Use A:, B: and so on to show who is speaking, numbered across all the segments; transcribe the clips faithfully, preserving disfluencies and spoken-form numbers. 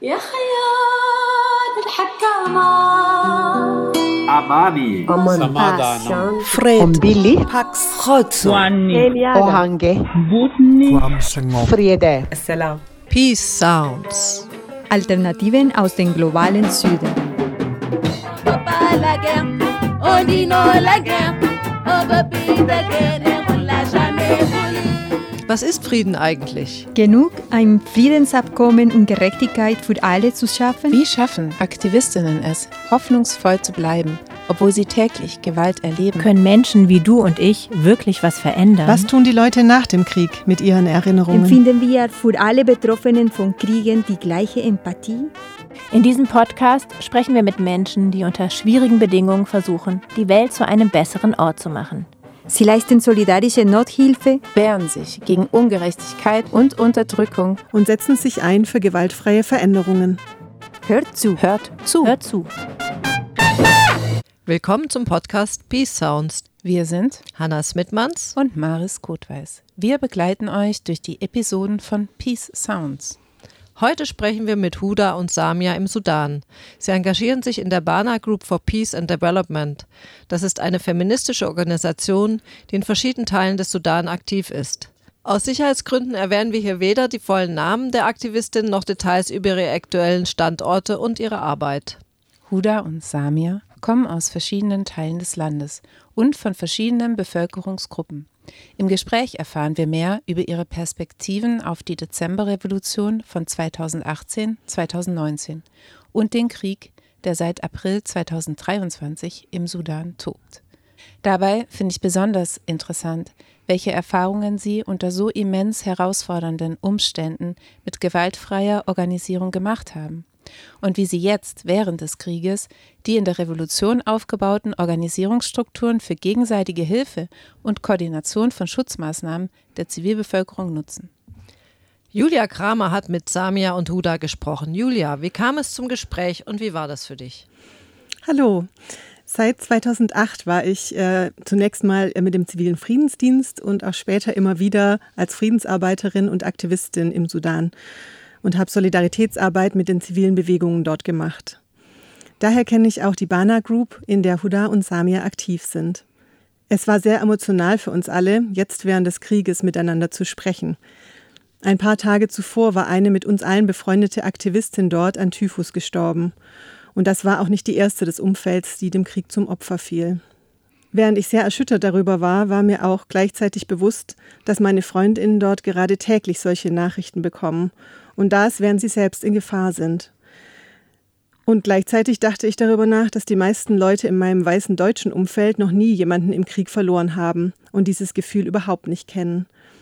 A: يا خياط الحكامة
B: Amani,
C: Samadhanam,
D: Fred,
C: Mbili,
D: Pax, Khotso,
C: Ohange, Friede,
D: Salam.
E: Peace Sounds.
F: Alternativen aus dem globalen Süden.
E: Was ist Frieden eigentlich?
F: Genug, ein Friedensabkommen und Gerechtigkeit für alle zu schaffen?
G: Wie schaffen Aktivistinnen es, hoffnungsvoll zu bleiben, obwohl sie täglich Gewalt erleben?
H: Können Menschen wie du und ich wirklich was verändern?
I: Was tun die Leute nach dem Krieg mit ihren Erinnerungen?
F: Empfinden wir für alle Betroffenen von Kriegen die gleiche Empathie?
H: In diesem Podcast sprechen wir mit Menschen, die unter schwierigen Bedingungen versuchen, die Welt zu einem besseren Ort zu machen.
F: Sie leisten solidarische Nothilfe,
G: wehren sich gegen Ungerechtigkeit und Unterdrückung
I: und setzen sich ein für gewaltfreie Veränderungen.
F: Hört zu,
H: hört zu, hört zu.
E: Willkommen zum Podcast Peace Sounds.
G: Wir sind
E: Hannah Smidmans
G: und Maris Kotweis. Wir begleiten euch durch die Episoden von Peace Sounds.
E: Heute sprechen wir mit Huda und Samia im Sudan. Sie engagieren sich in der Bana Group for Peace and Development. Das ist eine feministische Organisation, die in verschiedenen Teilen des Sudan aktiv ist. Aus Sicherheitsgründen erwähnen wir hier weder die vollen Namen der Aktivistin noch Details über ihre aktuellen Standorte und ihre Arbeit.
G: Huda und Samia kommen aus verschiedenen Teilen des Landes und von verschiedenen Bevölkerungsgruppen. Im Gespräch erfahren wir mehr über ihre Perspektiven auf die Dezemberrevolution von zweitausendachtzehn bis zweitausendneunzehn und den Krieg, der seit April zweitausenddreiundzwanzig im Sudan tobt. Dabei finde ich besonders interessant, welche Erfahrungen sie unter so immens herausfordernden Umständen mit gewaltfreier Organisierung gemacht haben. Und wie sie jetzt während des Krieges die in der Revolution aufgebauten Organisierungsstrukturen für gegenseitige Hilfe und Koordination von Schutzmaßnahmen der Zivilbevölkerung nutzen.
E: Julia Kramer hat mit Samia und Huda gesprochen. Julia, wie kam es zum Gespräch und wie war das für dich?
I: Hallo. Seit zweitausendacht war ich äh, zunächst mal mit dem zivilen Friedensdienst und auch später immer wieder als Friedensarbeiterin und Aktivistin im Sudan und habe Solidaritätsarbeit mit den zivilen Bewegungen dort gemacht. Daher kenne ich auch die Bana Group, in der Huda und Samia aktiv sind. Es war sehr emotional für uns alle, jetzt während des Krieges miteinander zu sprechen. Ein paar Tage zuvor war eine mit uns allen befreundete Aktivistin dort an Typhus gestorben. Und das war auch nicht die erste des Umfelds, die dem Krieg zum Opfer fiel. Während ich sehr erschüttert darüber war, war mir auch gleichzeitig bewusst, dass meine Freundinnen dort gerade täglich solche Nachrichten bekommen. Und das, während sie selbst in Gefahr sind. Und gleichzeitig dachte ich darüber nach, dass die meisten Leute in meinem weißen deutschen Umfeld noch nie jemanden im Krieg verloren haben und dieses Gefühl überhaupt nicht kennen.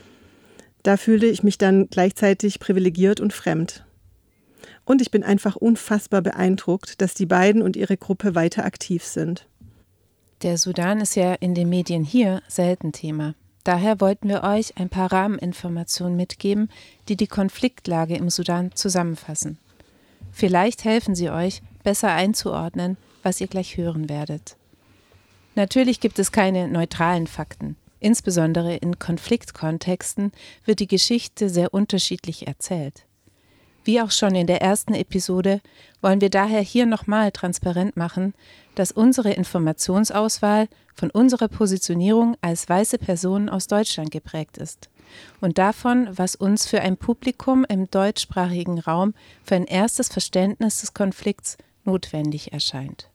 I: Da fühlte ich mich dann gleichzeitig privilegiert und fremd. Und ich bin einfach unfassbar beeindruckt, dass die beiden und ihre Gruppe weiter aktiv sind.
G: Der Sudan ist ja in den Medien hier selten Thema. Daher wollten wir euch ein paar Rahmeninformationen mitgeben, die die Konfliktlage im Sudan zusammenfassen. Vielleicht helfen sie euch, besser einzuordnen, was ihr gleich hören werdet. Natürlich gibt es keine neutralen Fakten. Insbesondere in Konfliktkontexten wird die Geschichte sehr unterschiedlich erzählt. Wie auch schon in der ersten Episode wollen wir daher hier nochmal transparent machen, dass unsere Informationsauswahl von unserer Positionierung als weiße Personen aus Deutschland geprägt ist und davon, was uns für ein Publikum im deutschsprachigen Raum für ein erstes Verständnis des Konflikts notwendig erscheint.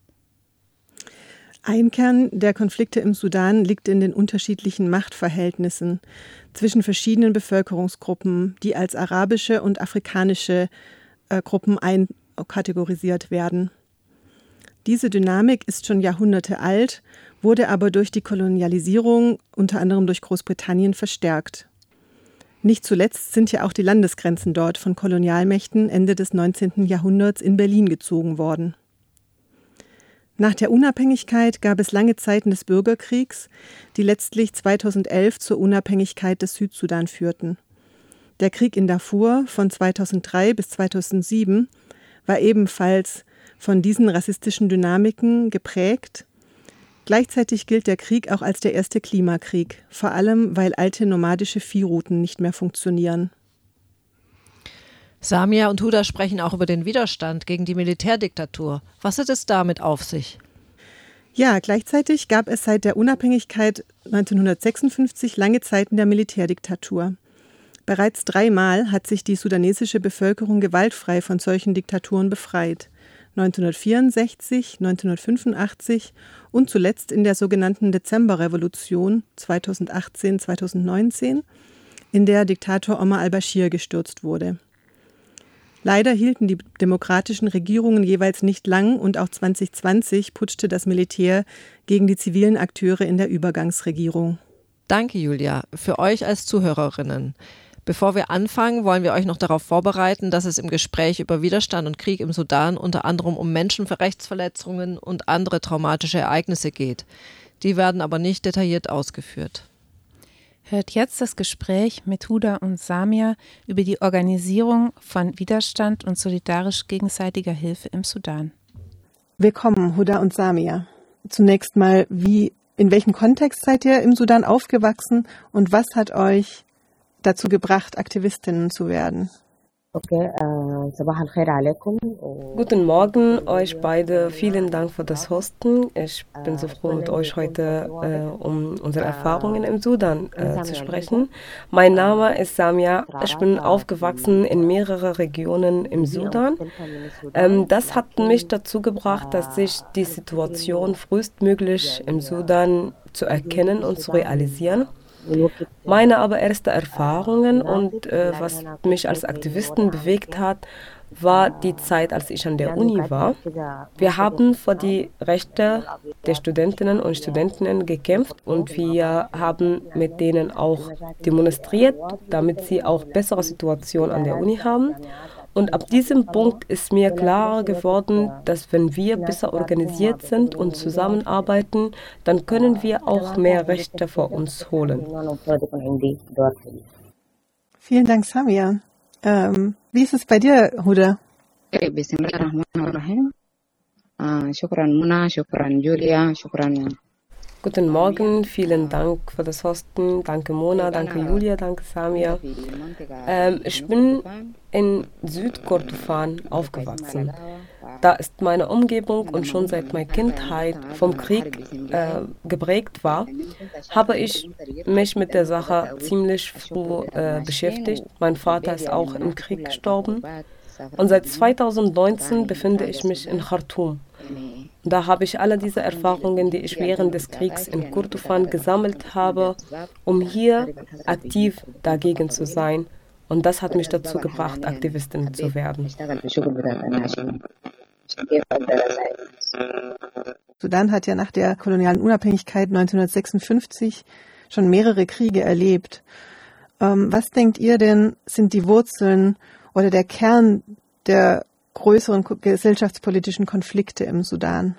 I: Ein Kern der Konflikte im Sudan liegt in den unterschiedlichen Machtverhältnissen zwischen verschiedenen Bevölkerungsgruppen, die als arabische und afrikanische äh, Gruppen einkategorisiert werden. Diese Dynamik ist schon Jahrhunderte alt, wurde aber durch die Kolonialisierung, unter anderem durch Großbritannien, verstärkt. Nicht zuletzt sind ja auch die Landesgrenzen dort von Kolonialmächten Ende des neunzehnten Jahrhunderts in Berlin gezogen worden. Nach der Unabhängigkeit gab es lange Zeiten des Bürgerkriegs, die letztlich zweitausendelf zur Unabhängigkeit des Südsudan führten. Der Krieg in Darfur von zweitausenddrei bis zweitausendsieben war ebenfalls von diesen rassistischen Dynamiken geprägt. Gleichzeitig gilt der Krieg auch als der erste Klimakrieg, vor allem weil alte nomadische Viehrouten nicht mehr funktionieren.
E: Samia und Huda sprechen auch über den Widerstand gegen die Militärdiktatur. Was hat es damit auf sich?
I: Ja, gleichzeitig gab es seit der Unabhängigkeit neunzehnhundertsechsundfünfzig lange Zeiten der Militärdiktatur. Bereits dreimal hat sich die sudanesische Bevölkerung gewaltfrei von solchen Diktaturen befreit. neunzehnhundertvierundsechzig, neunzehnhundertfünfundachtzig und zuletzt in der sogenannten Dezemberrevolution zweitausendachtzehn, zweitausendneunzehn, in der Diktator Omar al-Bashir gestürzt wurde. Leider hielten die demokratischen Regierungen jeweils nicht lang und auch zwanzig zwanzig putschte das Militär gegen die zivilen Akteure in der Übergangsregierung.
E: Danke, Julia, für euch als Zuhörerinnen. Bevor wir anfangen, wollen wir euch noch darauf vorbereiten, dass es im Gespräch über Widerstand und Krieg im Sudan unter anderem um Menschenrechtsverletzungen und andere traumatische Ereignisse geht. Die werden aber nicht detailliert ausgeführt.
G: Hört jetzt das Gespräch mit Huda und Samia über die Organisierung von Widerstand und solidarisch gegenseitiger Hilfe im Sudan.
I: Willkommen, Huda und Samia. Zunächst mal, wie, in welchem Kontext seid ihr im Sudan aufgewachsen und was hat euch dazu gebracht, Aktivistinnen zu werden?
B: Okay, äh, Sabah al-Khair alaikum.
D: Guten Morgen euch beide. Vielen Dank für das Hosten. Ich bin so froh, mit euch heute äh, um unsere Erfahrungen im Sudan äh, zu sprechen. Mein Name ist Samia. Ich bin aufgewachsen in mehreren Regionen im Sudan. Ähm, das hat mich dazu gebracht, dass ich die Situation frühestmöglich im Sudan zu erkennen und zu realisieren. Meine aber ersten Erfahrungen und äh, was mich als Aktivistin bewegt hat, war die Zeit, als ich an der Uni war. Wir haben für die Rechte der Studentinnen und Studenten gekämpft und wir haben mit denen auch demonstriert, damit sie auch bessere Situationen an der Uni haben. Und ab diesem Punkt ist mir klar geworden, dass wenn wir besser organisiert sind und zusammenarbeiten, dann können wir auch mehr Rechte für uns holen.
I: Vielen Dank, Samia. Ähm, wie ist es bei dir, Huda?
B: Bismillahirrahmanirrahim. Shukran Muna, shukran Julia, shukran.
D: Guten Morgen, vielen Dank für das Hosten. Danke Mona, danke Julia, danke Samia. Ähm, ich bin in Südkordofan aufgewachsen. Da ist meine Umgebung und schon seit meiner Kindheit vom Krieg äh, geprägt war, habe ich mich mit der Sache ziemlich früh äh, beschäftigt. Mein Vater ist auch im Krieg gestorben und seit zweitausendneunzehn befinde ich mich in Khartoum. Da habe ich alle diese Erfahrungen, die ich während des Kriegs in Kordofan gesammelt habe, um hier aktiv dagegen zu sein. Und das hat mich dazu gebracht, Aktivistin zu werden.
I: Sudan hat ja nach der kolonialen Unabhängigkeit neunzehnhundertsechsundfünfzig schon mehrere Kriege erlebt. Ähm, was denkt ihr denn, sind die Wurzeln oder der Kern der größeren gesellschaftspolitischen Konflikte im Sudan?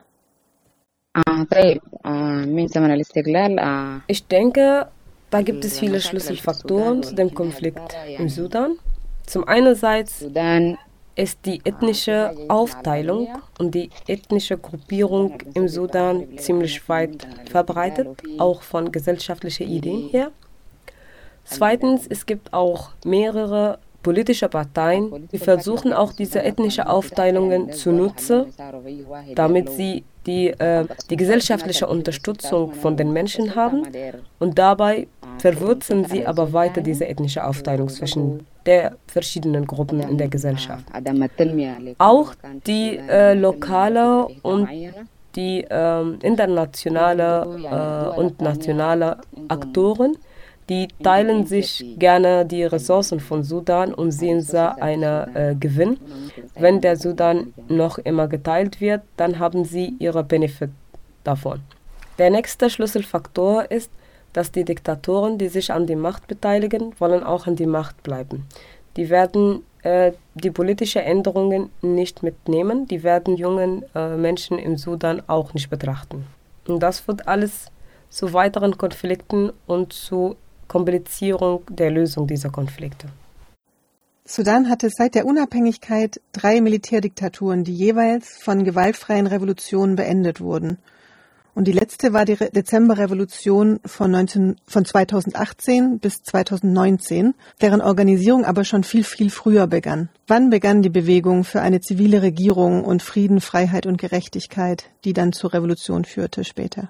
D: Ich denke, da gibt es viele Schlüsselfaktoren zu dem Konflikt im Sudan. Zum einerseits ist die ethnische Aufteilung und die ethnische Gruppierung im Sudan ziemlich weit verbreitet, auch von gesellschaftlichen Ideen her. Zweitens, es gibt auch mehrere politische Parteien, die versuchen auch diese ethnische Aufteilungen zu nutzen, damit sie die, äh, die gesellschaftliche Unterstützung von den Menschen haben und dabei verwurzeln sie aber weiter diese ethnische Aufteilung zwischen der verschiedenen Gruppen in der Gesellschaft. Auch die äh, lokale und die äh, internationale äh, und nationale Aktoren, die teilen sich gerne die Ressourcen von Sudan und sehen sie einen äh, Gewinn. Wenn der Sudan noch immer geteilt wird, dann haben sie ihre Benefit davon. Der nächste Schlüsselfaktor ist, dass die Diktatoren, die sich an die Macht beteiligen, wollen auch an die Macht bleiben. Die werden äh, die politischen Änderungen nicht mitnehmen, die werden jungen äh, Menschen im Sudan auch nicht betrachten. Und das führt alles zu weiteren Konflikten und zu Komplizierung der Lösung dieser Konflikte.
I: Sudan hatte seit der Unabhängigkeit drei Militärdiktaturen, die jeweils von gewaltfreien Revolutionen beendet wurden. Und die letzte war die Re- Dezemberrevolution von, neunzehn, von zweitausendachtzehn bis zweitausendneunzehn, deren Organisierung aber schon viel, viel früher begann. Wann begann die Bewegung für eine zivile Regierung und Frieden, Freiheit und Gerechtigkeit, die dann zur Revolution führte später?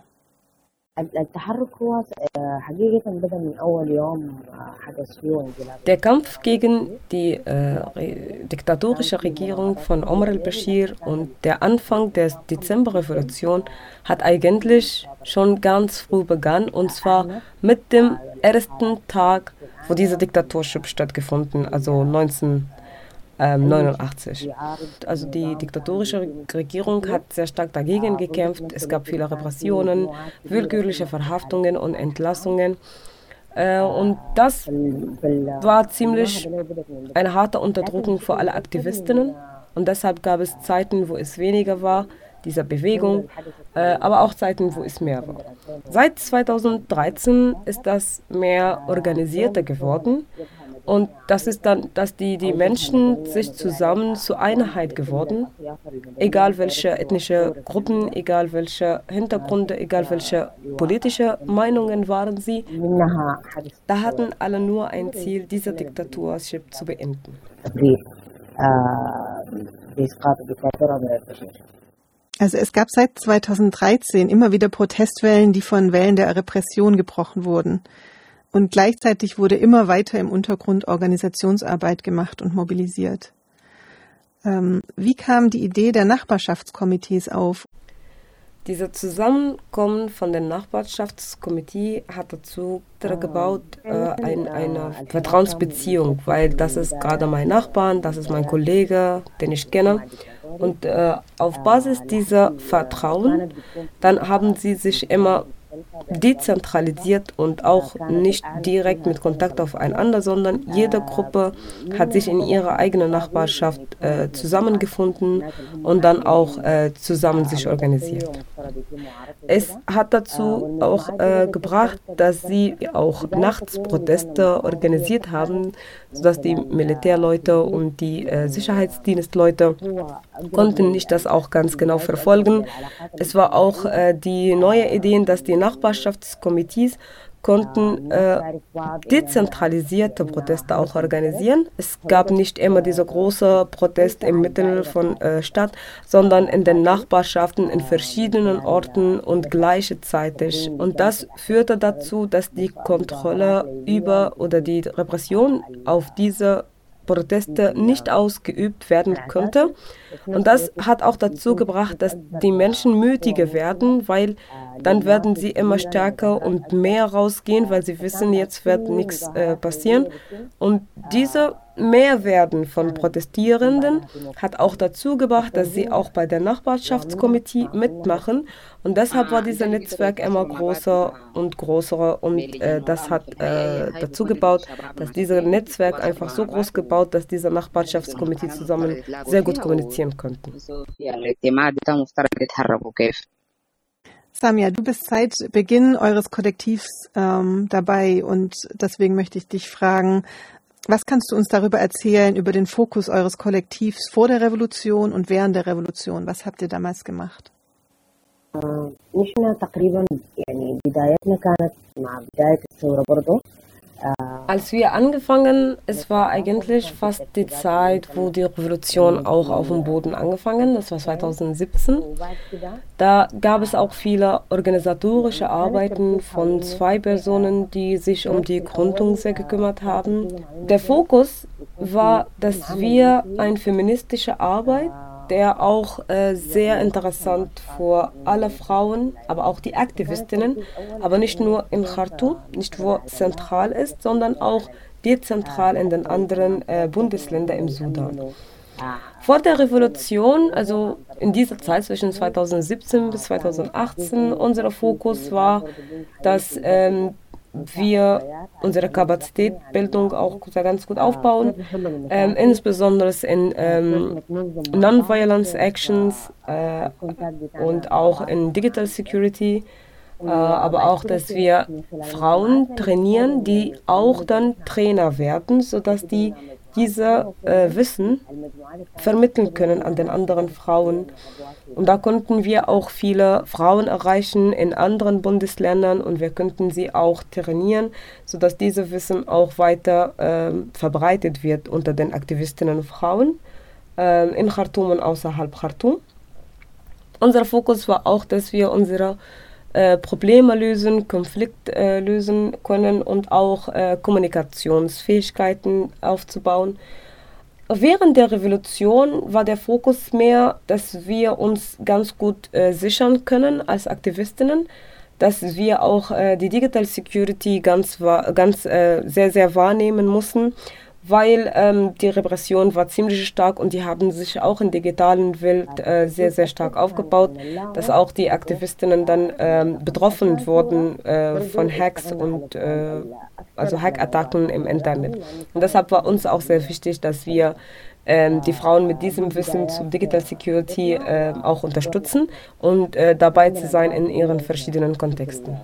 D: Der Kampf gegen die äh, re- diktatorische Regierung von Omar al-Bashir und der Anfang der Dezemberrevolution hat eigentlich schon ganz früh begonnen, und zwar mit dem ersten Tag, wo dieser Diktatorship stattgefunden, also neunzehnhundertneunundachtzig. Also die diktatorische Regierung hat sehr stark dagegen gekämpft. Es gab viele Repressionen, willkürliche Verhaftungen und Entlassungen. Äh, und das war ziemlich eine harte Unterdrückung für alle Aktivistinnen. Und deshalb gab es Zeiten, wo es weniger war, dieser Bewegung, äh, aber auch Zeiten, wo es mehr war. Seit zweitausenddreizehn ist das mehr organisierter geworden. Und das ist dann, dass die, die Menschen sich zusammen zur Einheit geworden, egal welche ethnische Gruppen, egal welche Hintergründe, egal welche politische Meinungen waren sie. Da hatten alle nur ein Ziel, diese Diktaturship zu beenden.
I: Also es gab seit zweitausenddreizehn immer wieder Protestwellen, die von Wellen der Repression gebrochen wurden. Und gleichzeitig wurde immer weiter im Untergrund Organisationsarbeit gemacht und mobilisiert. Ähm, wie kam die Idee der Nachbarschaftskomitees auf?
D: Dieser Zusammenkommen von den Nachbarschaftskomitees hat dazu gebaut, äh, ein, eine Vertrauensbeziehung, weil das ist gerade mein Nachbarn, das ist mein Kollege, den ich kenne. Und äh, auf Basis dieser Vertrauen, dann haben sie sich immer dezentralisiert und auch nicht direkt mit Kontakt aufeinander, sondern jede Gruppe hat sich in ihrer eigenen Nachbarschaft äh, zusammengefunden und dann auch äh, zusammen sich organisiert. Es hat dazu auch äh, gebracht, dass sie auch nachts Proteste organisiert haben, sodass die Militärleute und die äh, Sicherheitsdienstleute konnten nicht das auch ganz genau verfolgen. Es war auch äh, die neue Idee, dass die Nachbarschaftskomitees konnten äh, dezentralisierte Proteste auch organisieren. Es gab nicht immer diese große Protest im Mittel von äh, Stadt, sondern in den Nachbarschaften in verschiedenen Orten und gleichzeitig. Und das führte dazu, dass die Kontrolle über oder die Repression auf diese Proteste nicht ausgeübt werden konnte. Und das hat auch dazu gebracht, dass die Menschen mütiger werden, weil dann werden sie immer stärker und mehr rausgehen, weil sie wissen, jetzt wird nichts äh, passieren. Und diese Mehrwerden von Protestierenden hat auch dazu gebracht, dass sie auch bei der Nachbarschaftskomitee mitmachen. Und deshalb war dieses Netzwerk immer größer und größer. Und äh, das hat äh, dazu gebaut, dass dieses Netzwerk einfach so groß gebaut, dass diese Nachbarschaftskomitee zusammen sehr gut kommunizieren konnten.
I: Samia, du bist seit Beginn eures Kollektivs ähm, dabei und deswegen möchte ich dich fragen, was kannst du uns darüber erzählen, über den Fokus eures Kollektivs vor der Revolution und während der Revolution? Was habt ihr damals gemacht?
D: Als wir angefangen, es war eigentlich fast die Zeit, wo die Revolution auch auf dem Boden angefangen, das war zweitausendsiebzehn. Da gab es auch viele organisatorische Arbeiten von zwei Personen, die sich um die Gründung sehr gekümmert haben. Der Fokus war, dass wir eine feministische Arbeit, der auch äh, sehr interessant für alle Frauen, aber auch die Aktivistinnen, aber nicht nur in Khartoum, nicht wo zentral ist, sondern auch dezentral in den anderen äh, Bundesländern im Sudan. Vor der Revolution, also in dieser Zeit zwischen zweitausendsiebzehn bis zweitausendachtzehn, unser Fokus war, dass ähm, wir unsere Kapazitätsbildung auch ganz gut aufbauen, ähm, insbesondere in ähm, Non-Violence Actions äh, und auch in Digital Security, äh, aber auch, dass wir Frauen trainieren, die auch dann Trainer werden, sodass die diese äh, Wissen vermitteln können an den anderen Frauen. Und da konnten wir auch viele Frauen erreichen in anderen Bundesländern und wir konnten sie auch trainieren, sodass dieses Wissen auch weiter äh, verbreitet wird unter den Aktivistinnen und Frauen äh, in Khartoum und außerhalb Khartoum. Unser Fokus war auch, dass wir unsere äh, Probleme lösen, Konflikte äh, lösen können und auch äh, Kommunikationsfähigkeiten aufzubauen. Während der Revolution war der Fokus mehr, dass wir uns ganz gut äh, sichern können als Aktivistinnen, dass wir auch äh, die Digital Security ganz, ganz äh, sehr, sehr wahrnehmen mussten, weil ähm, die Repression war ziemlich stark und die haben sich auch in der digitalen Welt äh, sehr, sehr stark aufgebaut, dass auch die Aktivistinnen dann ähm, betroffen wurden äh, von Hacks und äh, also Hackattacken im Internet. Und deshalb war uns auch sehr wichtig, dass wir ähm, die Frauen mit diesem Wissen zu Digital Security äh, auch unterstützen und äh, dabei zu sein in ihren verschiedenen Kontexten.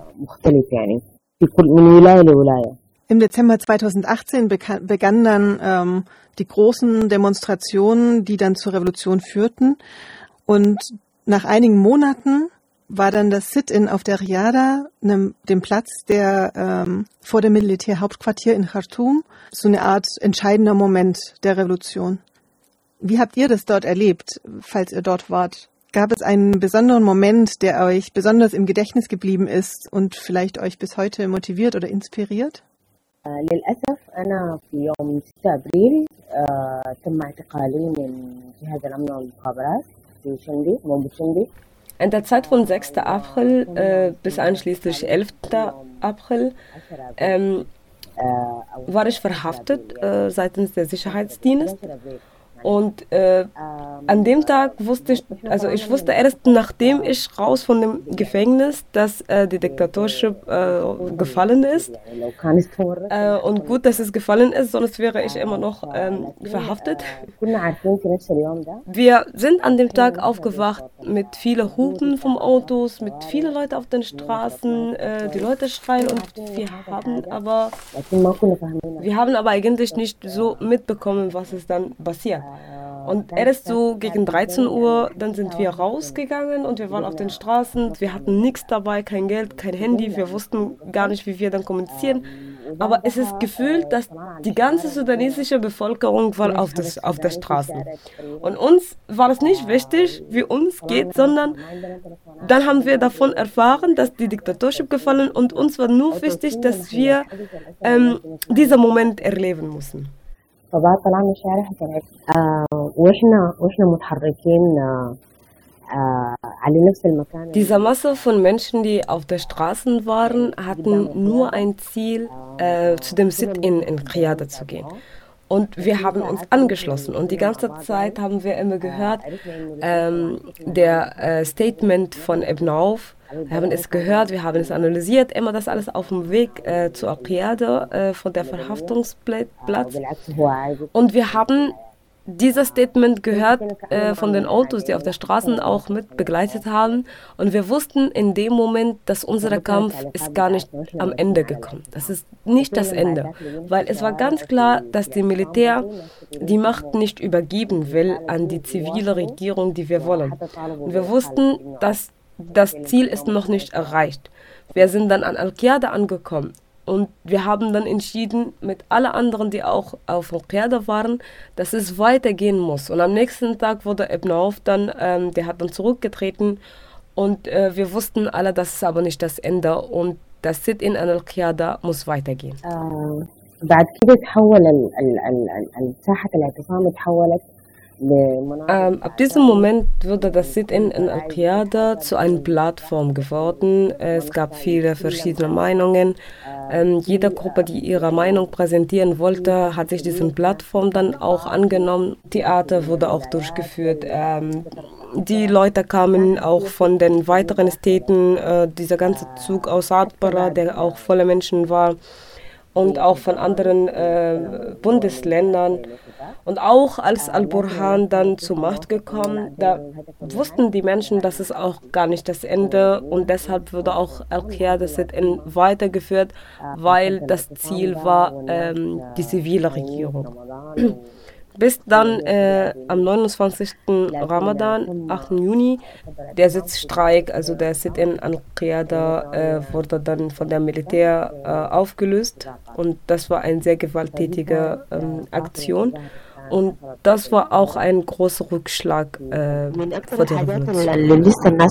I: Im Dezember zweitausendachtzehn begannen dann ähm, die großen Demonstrationen, die dann zur Revolution führten. Und nach einigen Monaten war dann das Sit-in auf der Riada, ne, dem Platz der ähm, vor dem Militärhauptquartier in Khartoum, so eine Art entscheidender Moment der Revolution. Wie habt ihr das dort erlebt, falls ihr dort wart? Gab es einen besonderen Moment, der euch besonders im Gedächtnis geblieben ist und vielleicht euch bis heute motiviert oder inspiriert?
J: للأسف أنا في يوم ستة أبريل تم اعتقالي من جهاز الأمن والمخابرات في شندي موجود شندي.
D: In der Zeit von sechsten April äh, bis einschließlich elften April ähm, war ich verhaftet äh, seitens der Sicherheitsdienst. Und äh, an dem Tag wusste ich, also ich wusste erst, nachdem ich raus von dem Gefängnis, dass äh, die Diktatorship äh, gefallen ist. Äh, und gut, dass es gefallen ist, sonst wäre ich immer noch ähm, verhaftet. Wir sind an dem Tag aufgewacht mit vielen Hupen vom Autos, mit vielen Leuten auf den Straßen. Äh, die Leute schreien und wir haben aber, wir haben aber eigentlich nicht so mitbekommen, was es dann passiert. Und erst so gegen dreizehn Uhr, dann sind wir rausgegangen und wir waren auf den Straßen. Wir hatten nichts dabei, kein Geld, kein Handy. Wir wussten gar nicht, wie wir dann kommunizieren. Aber es ist gefühlt, dass die ganze sudanesische Bevölkerung war auf, das, auf der Straße. Und uns war es nicht wichtig, wie uns geht, sondern dann haben wir davon erfahren, dass die Diktatorship gefallen und uns war nur wichtig, dass wir ähm, diesen Moment erleben mussten.
J: فبعد طلعنا الشارع حصلت واحنا واحنا متحركين على نفس المكان.
D: Diese Masse von Menschen, die auf der Straßen waren, hatten nur ein Ziel, äh, zu dem Sit-in in Riada zu gehen. Und wir haben uns angeschlossen und die ganze Zeit haben wir immer gehört, ähm, der äh, Statement von Ibn Auf. Wir haben es gehört, wir haben es analysiert, immer das alles auf dem Weg äh, zur Al-Qiyada äh, von der Verhaftungsplatz. Und wir haben dieses Statement gehört äh, von den Autos, die auf der Straße auch mit begleitet haben. Und wir wussten in dem Moment, dass unser Kampf ist gar nicht am Ende gekommen. Das ist nicht das Ende. Weil es war ganz klar, dass die Militär die Macht nicht übergeben will an die zivile Regierung, die wir wollen. Und wir wussten, dass das Ziel ist noch nicht erreicht. Wir sind dann an Al-Qiyada angekommen und wir haben dann entschieden, mit allen anderen, die auch auf Al-Qiyada waren, dass es weitergehen muss. Und am nächsten Tag wurde Ibn Auf dann, ähm, der hat dann zurückgetreten und äh, wir wussten alle, das ist aber nicht das Ende und das Sit-in an Al-Qiyada muss weitergehen.
J: بعد كده تحول الساحة الاعتصام تحولت.
D: Ähm, ab diesem Moment wurde das Sit-in in Al-Qiyada zu einer Plattform geworden. Es gab viele verschiedene Meinungen. Ähm, jede Gruppe, die ihre Meinung präsentieren wollte, hat sich diese Plattform dann auch angenommen. Theater wurde auch durchgeführt. Ähm, die Leute kamen auch von den weiteren Städten. Äh, dieser ganze Zug aus Atbara, der auch voller Menschen war. Und auch von anderen äh, Bundesländern. Und auch als Al-Burhan dann zur Macht gekommen, da wussten die Menschen, dass es auch gar nicht das Ende und deshalb wurde auch Al-Qiyada Sit-in weitergeführt, weil das Ziel war ähm, die zivile Regierung. Bis dann äh, am neunundzwanzigsten Ramadan, achten Juni, der Sitzstreik, also der Sit-in al-Qiyada, äh, wurde dann von der Militär äh, aufgelöst. Und das war eine sehr gewalttätige ähm, Aktion. Und das war auch ein großer Rückschlag äh, für die Revolution.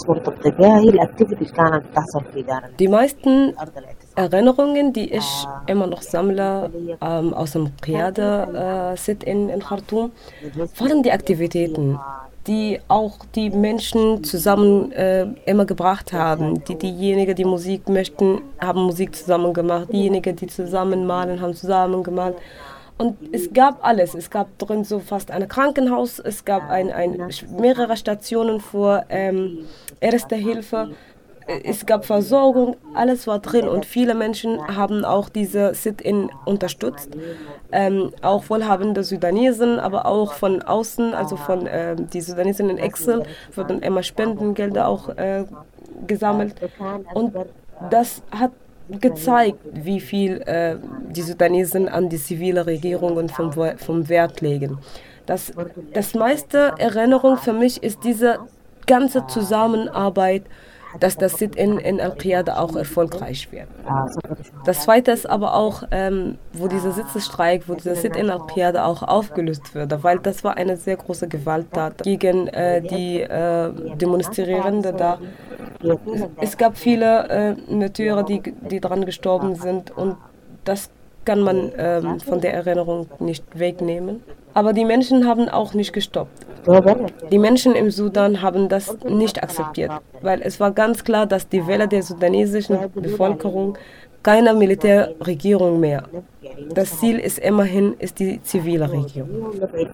D: Die meisten Erinnerungen, die ich immer noch sammle ähm, aus dem Qiyada äh, Sit-in in Khartoum, waren die Aktivitäten, die auch die Menschen zusammen äh, immer gebracht haben. Die, diejenigen, die Musik möchten, haben Musik zusammen gemacht. Diejenigen, die zusammen malen, haben zusammen gemalt. Und es gab alles. Es gab drin so fast ein Krankenhaus, es gab ein, ein, mehrere Stationen für ähm, Erste Hilfe, es gab Versorgung, alles war drin. Und viele Menschen haben auch diese Sit-in unterstützt. Ähm, auch wohlhabende Sudanesen, aber auch von außen, also von ähm, die Sudanesen in Exil, wurden immer Spendengelder auch äh, gesammelt. Und das hat gezeigt, wie viel äh, die Sudanesen an die zivile Regierung und vom, vom Wert legen. Das, das meiste Erinnerung für mich ist diese ganze Zusammenarbeit, dass das Sit-in in al-Qiyada auch erfolgreich wird. Das Zweite ist aber auch, ähm, wo dieser Sitzestreik, wo dieser Sit-in al-Qiyada auch aufgelöst wurde, weil das war eine sehr große Gewalttat gegen äh, die äh, Demonstrierenden da. Es gab viele äh, Märtyrer, die, die daran gestorben sind, und das kann man ähm, von der Erinnerung nicht wegnehmen. Aber die Menschen haben auch nicht gestoppt. Die Menschen im Sudan haben das nicht akzeptiert, weil es war ganz klar, dass die Wähler der sudanesischen Bevölkerung keine Militärregierung mehr. Das Ziel ist immerhin ist die zivile Regierung.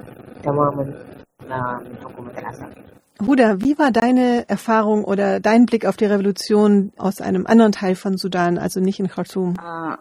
I: Huda, wie war deine Erfahrung oder dein Blick auf die Revolution aus einem anderen Teil von Sudan, also nicht in Khartoum?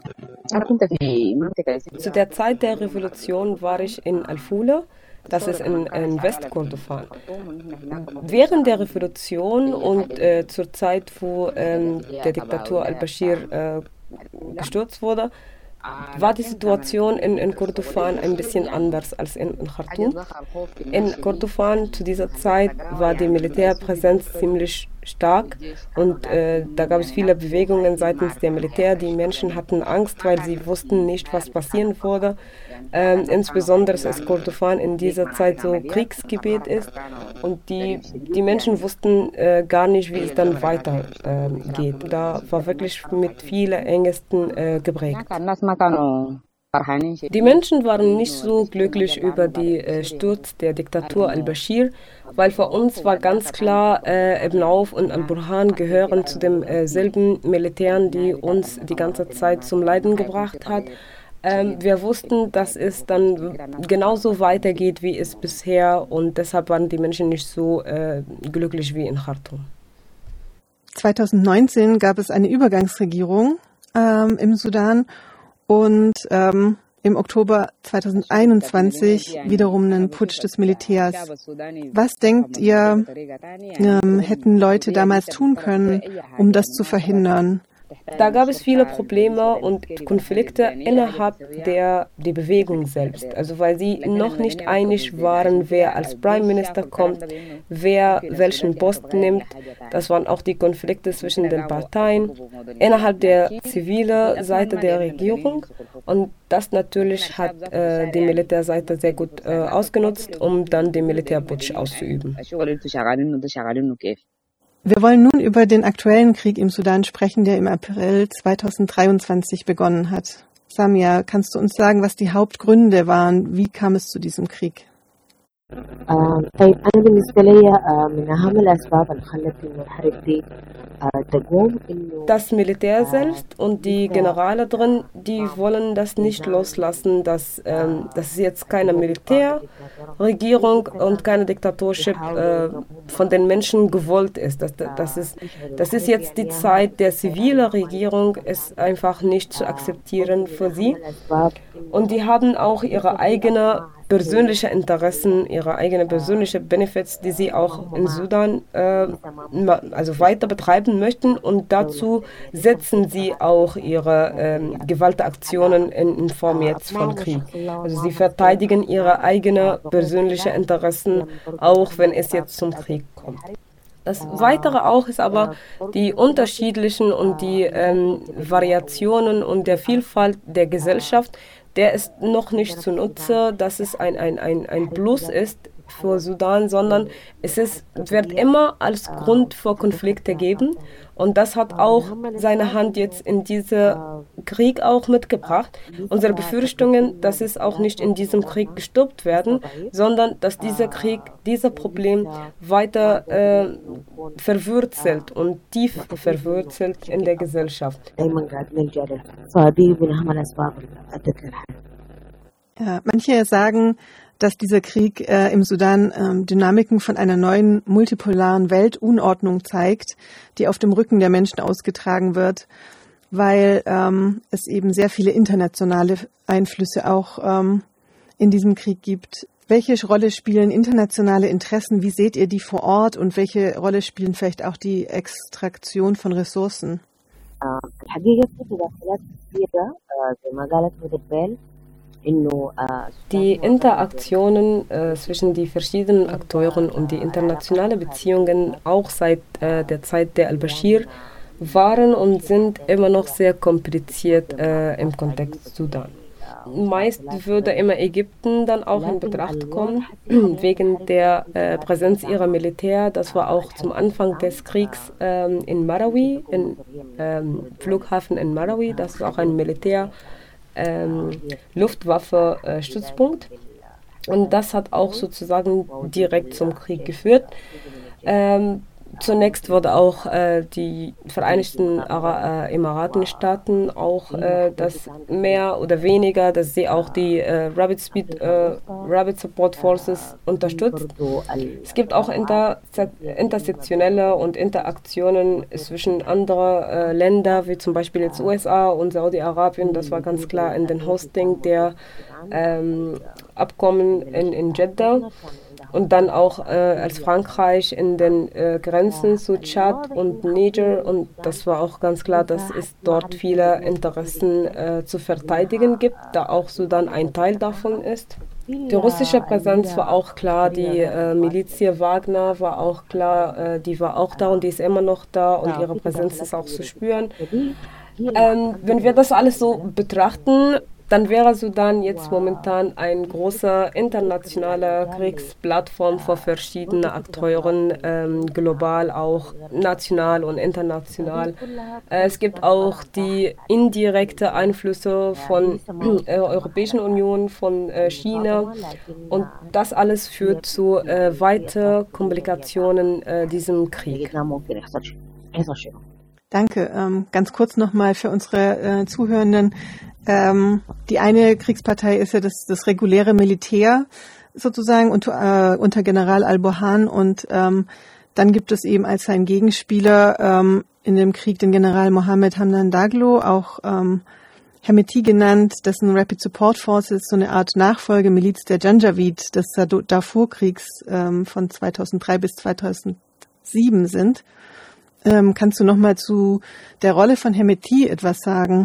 D: Zu der Zeit der Revolution war ich in Al-Fula, das ist in, in Westkordofan. Während der Revolution und äh, zur Zeit, wo ähm, der Diktator al-Bashir äh, gestürzt wurde, war die Situation in, in Kordofan ein bisschen anders als in, in Khartoum. In Kordofan zu dieser Zeit war die Militärpräsenz ziemlich stark, und äh, da gab es viele Bewegungen seitens der Militär. Die Menschen hatten Angst, weil sie wussten nicht, was passieren würde. Ähm, insbesondere ist Kordofan in dieser Zeit so Kriegsgebiet ist, und die, die Menschen wussten äh, gar nicht, wie es dann weitergeht. Äh, da war wirklich mit vielen Ängsten äh, geprägt. Die Menschen waren nicht so glücklich über den äh, Sturz der Diktatur al-Bashir, weil für uns war ganz klar, äh, Ibn Auf und al-Burhan gehören zu demselben äh, Militären, die uns die ganze Zeit zum Leiden gebracht hat. Ähm, wir wussten, dass es dann genauso weitergeht, wie es bisher, und deshalb waren die Menschen nicht so äh, glücklich wie in Khartoum.
I: zweitausendneunzehn gab es eine Übergangsregierung ähm, im Sudan und ähm, im Oktober zweitausendeinundzwanzig wiederum einen Putsch des Militärs. Was denkt ihr, ähm, hätten Leute damals tun können, um das zu verhindern?
D: Da gab es viele Probleme und Konflikte innerhalb der die Bewegung selbst, also weil sie noch nicht einig waren, wer als Prime Minister kommt, wer welchen Posten nimmt. Das waren auch die Konflikte zwischen den Parteien, innerhalb der zivilen Seite der Regierung, und das natürlich hat äh, die Militärseite sehr gut äh, ausgenutzt, um dann den Militärputsch auszuüben.
I: Wir wollen nun über den aktuellen Krieg im Sudan sprechen, der im April zweitausenddreiundzwanzig begonnen hat. Samia, kannst du uns sagen, was die Hauptgründe waren? Wie kam es zu diesem Krieg?
D: Das Militär selbst und die Generale drin, die wollen das nicht loslassen, dass, ähm, dass es jetzt keine Militärregierung und keine Diktatorship äh, von den Menschen gewollt ist. Das, das, ist. das ist jetzt die Zeit der zivilen Regierung, ist einfach nicht zu akzeptieren für sie. Und die haben auch ihre eigene persönliche Interessen, ihre eigenen persönlichen Benefits, die sie auch in Sudan äh, also weiter betreiben möchten, und dazu setzen sie auch ihre äh, Gewaltaktionen in, in Form jetzt von Krieg. Also sie verteidigen ihre eigenen persönlichen Interessen, auch wenn es jetzt zum Krieg kommt. Das Weitere auch ist aber die unterschiedlichen und die ähm, Variationen und der Vielfalt der Gesellschaft, der ist noch nicht zunutze, dass es ein, ein, ein, ein Plus ist für Sudan, sondern es ist, wird immer als Grund für Konflikte geben, und das hat auch seine Hand jetzt in diesem Krieg auch mitgebracht. Unsere Befürchtungen, dass es auch nicht in diesem Krieg gestoppt werden, sondern dass dieser Krieg, dieser Problem weiter äh, verwurzelt und tief verwurzelt in der Gesellschaft.
I: Ja, manche sagen, dass dieser Krieg äh, im Sudan ähm, Dynamiken von einer neuen multipolaren Weltunordnung zeigt, die auf dem Rücken der Menschen ausgetragen wird, weil ähm, es eben sehr viele internationale Einflüsse auch ähm, in diesem Krieg gibt. Welche Rolle spielen internationale Interessen? Wie seht ihr die vor Ort, und welche Rolle spielen vielleicht auch die Extraktion von Ressourcen?
D: Die Interaktionen äh, zwischen den verschiedenen Akteuren und die internationalen Beziehungen auch seit äh, der Zeit der al-Bashir waren und sind immer noch sehr kompliziert äh, im Kontext Sudan. Meist würde immer Ägypten dann auch in Betracht kommen, wegen der äh, Präsenz ihrer Militär. Das war auch zum Anfang des Kriegs ähm, in Marawi, im ähm, Flughafen in Marawi. Das ist auch ein Militär- Ähm, Luftwaffe-Stützpunkt, und das hat auch sozusagen direkt zum Krieg geführt. Ähm, zunächst wurde auch äh, die Vereinigten Ara- äh, Emiratenstaaten auch äh, das mehr oder weniger, dass sie auch die äh, Rapid Speed äh, Rapid Support Forces unterstützt. Es gibt auch inter intersektionelle und Interaktionen zwischen anderen äh, Ländern, wie zum Beispiel jetzt U S A und Saudi-Arabien. Das war ganz klar in den Hosting der ähm, Abkommen in, in Jeddah. Und dann auch äh, als Frankreich in den äh, Grenzen zu Tschad und Niger. Und das war auch ganz klar, dass es dort viele Interessen äh, zu verteidigen gibt, da auch Sudan ein Teil davon ist. Die russische Präsenz war auch klar, die äh, Militia Wagner war auch klar, äh, die war auch da und die ist immer noch da, und ihre Präsenz ist auch zu spüren. Ähm, wenn wir das alles so betrachten, dann wäre Sudan jetzt momentan eine große internationale Kriegsplattform für verschiedene Akteuren, ähm, global auch, national und international. Äh, es gibt auch die indirekten Einflüsse von äh, Europäischen Union, von äh, China, und das alles führt zu äh, weiteren Komplikationen äh, diesem Krieg.
I: Danke. Ähm, ganz kurz nochmal für unsere äh, Zuhörenden. Ähm, die eine Kriegspartei ist ja das, das reguläre Militär sozusagen unter, äh, unter General al-Burhan, und ähm, dann gibt es eben als seinen Gegenspieler ähm, in dem Krieg den General Mohammed Hamdan Daglo, auch ähm, Hemeti genannt, dessen Rapid Support Forces so eine Art Nachfolgemiliz der Janjaweed des Darfur-Kriegs ähm, von zweitausenddrei bis zweitausendsieben sind. Ähm, kannst du nochmal zu der Rolle von Hemeti etwas sagen?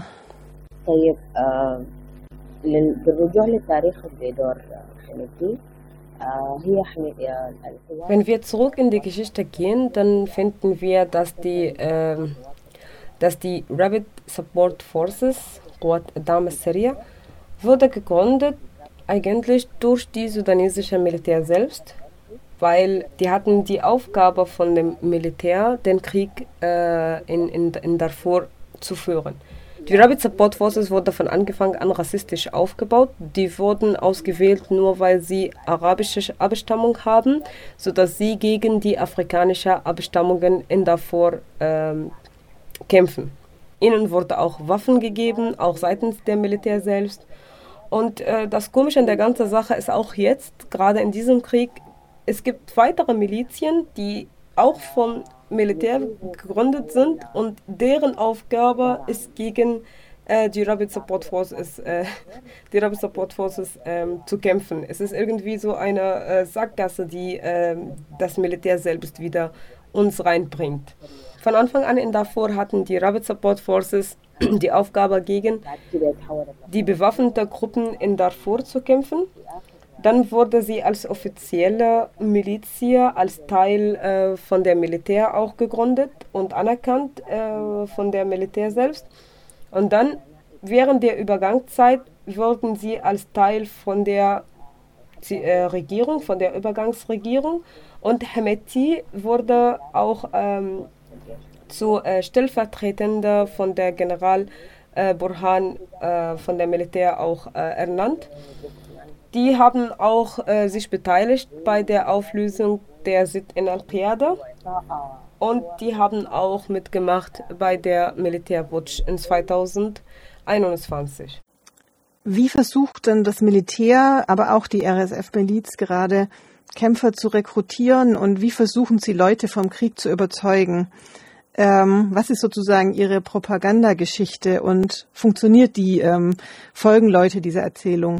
D: Wenn wir zurück in die Geschichte gehen, dann finden wir, dass die, äh, dass die Rapid Support Forces, Quwat Dam al-Saria, wurde gegründet eigentlich durch die sudanesische Militär selbst, weil die hatten die Aufgabe von dem Militär, den Krieg äh, in, in, in Darfur zu führen. Die Rapid Support Forces wurden von Anfang an rassistisch aufgebaut. Die wurden ausgewählt, nur weil sie arabische Abstammung haben, sodass sie gegen die afrikanischen Abstammungen in Darfur ähm, kämpfen. Ihnen wurde auch Waffen gegeben, auch seitens der Militär selbst. Und äh, das Komische an der ganzen Sache ist auch jetzt, gerade in diesem Krieg, es gibt weitere Milizien, die auch vom Militär gegründet sind, und deren Aufgabe ist, gegen äh, die Rapid Support Forces, äh, die Rapid Support Forces ähm, zu kämpfen. Es ist irgendwie so eine äh, Sackgasse, die äh, das Militär selbst wieder uns reinbringt. Von Anfang an in Darfur hatten die Rapid Support Forces die Aufgabe, gegen die bewaffneten Gruppen in Darfur zu kämpfen. Dann wurde sie als offizielle Miliz, als Teil äh, von der Militär auch gegründet und anerkannt äh, von der Militär selbst. Und dann, während der Übergangszeit, wurden sie als Teil von der äh, Regierung, von der Übergangsregierung. Und Hemeti wurde auch ähm, zu äh, Stellvertretender von der General äh, Burhan äh, von der Militär auch äh, ernannt. Die haben auch äh, sich beteiligt bei der Auflösung der Sit in Al-Qiyada und die haben auch mitgemacht bei der Militärputsch in zweitausendeinundzwanzig.
I: Wie versucht denn das Militär, aber auch die R S F-Miliz gerade Kämpfer zu rekrutieren und wie versuchen sie Leute vom Krieg zu überzeugen? Ähm, was ist sozusagen ihre Propagandageschichte und funktioniert die? Ähm, folgen Leute dieser Erzählung?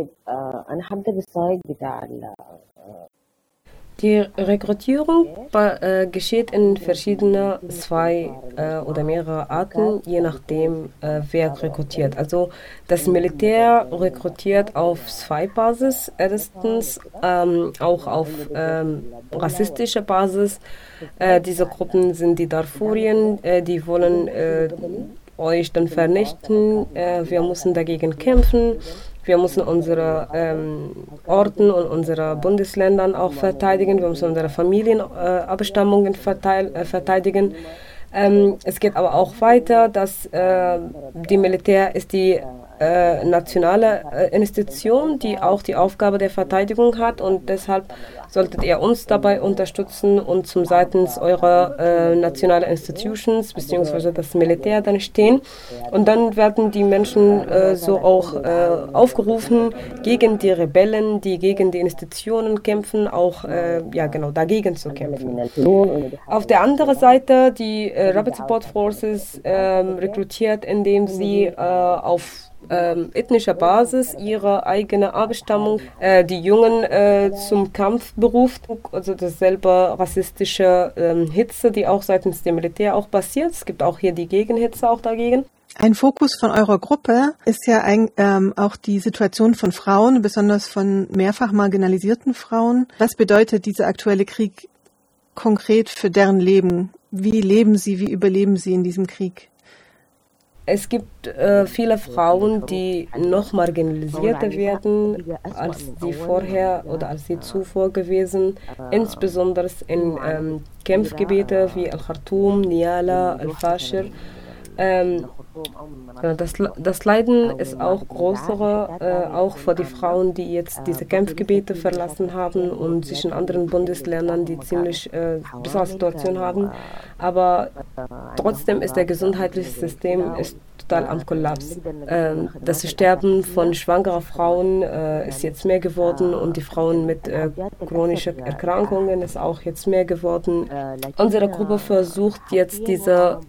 D: Die Rekrutierung äh, geschieht in verschiedenen zwei äh, oder mehrere Arten, je nachdem, äh, wer rekrutiert. Also das Militär rekrutiert auf zwei Basis. Erstens ähm, auch auf ähm, rassistischer Basis. Äh, diese Gruppen sind die Darfurien, äh, die wollen äh, euch dann vernichten. Äh, wir müssen dagegen kämpfen. Wir müssen unsere ähm, Orten und unsere Bundesländer auch verteidigen. Wir müssen unsere Familienabstammungen äh, äh, verteidigen. Ähm, es geht aber auch weiter, dass äh, die Militär ist die äh, nationale äh, Institution, die auch die Aufgabe der Verteidigung hat und deshalb solltet ihr uns dabei unterstützen und zum seitens eurer äh, nationalen Institutions bzw. das Militär dann stehen. Und dann werden die Menschen äh, so auch äh, aufgerufen, gegen die Rebellen, die gegen die Institutionen kämpfen, auch äh, ja genau dagegen zu kämpfen. Auf der anderen Seite die äh, Rapid Support Forces äh, rekrutiert, indem sie äh, auf Ähm, ethnischer Basis ihre eigene Abstammung, äh, die Jungen äh, zum Kampf beruft, also dasselbe rassistische ähm, Hitze, die auch seitens dem Militär auch passiert. Es gibt auch hier die Gegenhitze auch dagegen.
I: Ein Fokus von eurer Gruppe ist ja ein, ähm, auch die Situation von Frauen, besonders von mehrfach marginalisierten Frauen. Was bedeutet dieser aktuelle Krieg konkret für deren Leben? Wie leben sie, wie überleben sie in diesem Krieg?
D: Es gibt äh, viele Frauen, die noch marginalisierter werden, als sie vorher oder als sie zuvor gewesen, insbesondere in ähm, Kämpfgebieten wie Al-Khartoum, Niala, Al-Fashir. Ähm, das, das Leiden ist auch größer, äh, auch für die Frauen, die jetzt diese Kämpfgebiete verlassen haben und sich in anderen Bundesländern, die ziemlich äh, bessere Situation haben. Aber trotzdem ist der gesundheitliche System ist total am Kollaps. Ähm, das Sterben von schwangeren Frauen äh, ist jetzt mehr geworden und die Frauen mit äh, chronischen Erkrankungen ist auch jetzt mehr geworden. Unsere Gruppe versucht jetzt diese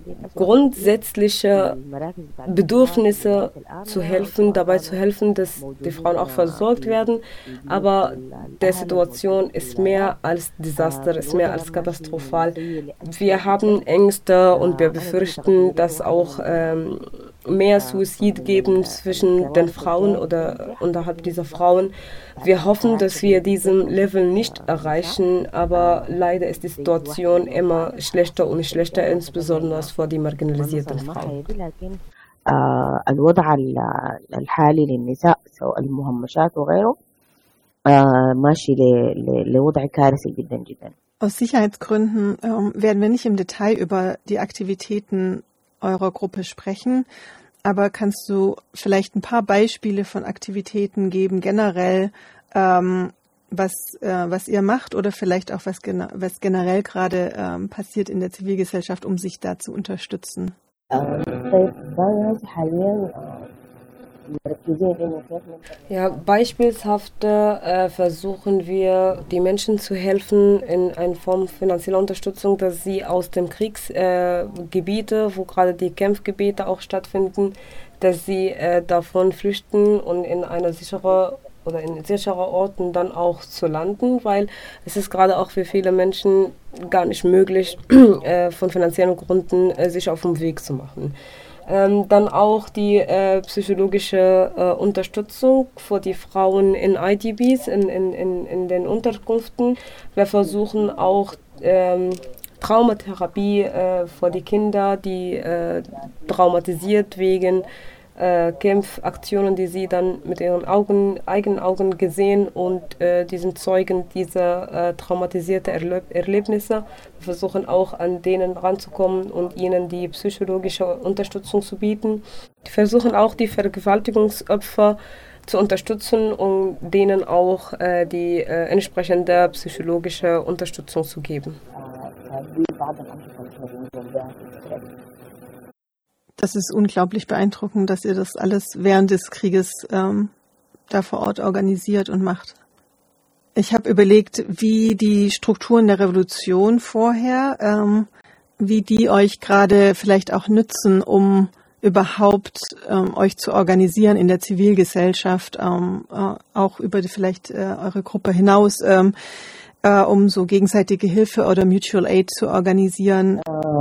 D: grundsätzliche Bedürfnisse zu helfen, dabei zu helfen, dass die Frauen auch versorgt werden. Aber die Situation ist mehr als Desaster, ist mehr als katastrophal. Wir haben Ängste und wir befürchten, dass auch ähm, mehr Suizid geben zwischen den Frauen oder unterhalb dieser Frauen. Wir hoffen, dass wir diesen Level nicht erreichen, aber leider ist die Situation immer schlechter und schlechter, insbesondere für die marginalisierten Frauen.
J: الوضع الحالي للنساء سواء المهمشات وغيره ماشي لوضع كارثي جدا جدا.
I: Aus Sicherheitsgründen ähm, werden wir nicht im Detail über die Aktivitäten eurer Gruppe sprechen, aber kannst du vielleicht ein paar Beispiele von Aktivitäten geben, generell, ähm, was, äh, was ihr macht oder vielleicht auch was, gena- was generell gerade ähm, passiert in der Zivilgesellschaft, um sich da zu unterstützen?
D: Ja, beispielshaft äh, versuchen wir, die Menschen zu helfen in einer Form finanzieller Unterstützung, dass sie aus den Kriegsgebieten, äh, wo gerade die Kämpfgebiete auch stattfinden, dass sie äh, davon flüchten und in eine sichere oder in sichere Orten dann auch zu landen, weil es ist gerade auch für viele Menschen gar nicht möglich, äh, von finanziellen Gründen äh, sich auf den Weg zu machen. Ähm, dann auch die äh, psychologische äh, Unterstützung für die Frauen in I D Bs, in, in, in, in den Unterkünften. Wir versuchen auch ähm, Traumatherapie äh, für die Kinder, die äh, traumatisiert wegen äh, Kämpfaktionen, die sie dann mit ihren Augen, eigenen Augen gesehen und äh, die sind Zeugen dieser äh, traumatisierten Erleb- Erlebnisse. Wir versuchen auch an denen ranzukommen und ihnen die psychologische Unterstützung zu bieten. Wir versuchen auch die Vergewaltigungsopfer zu unterstützen, um denen auch äh, die äh, entsprechende psychologische Unterstützung zu geben.
I: Das ist unglaublich beeindruckend, dass ihr das alles während des Krieges ähm, da vor Ort organisiert und macht. Ich habe überlegt, wie die Strukturen der Revolution vorher, ähm, wie die euch gerade vielleicht auch nützen, um überhaupt ähm, euch zu organisieren in der Zivilgesellschaft, ähm, äh, auch über die, vielleicht äh, eure Gruppe hinaus, ähm, äh, um so gegenseitige Hilfe oder Mutual Aid zu organisieren.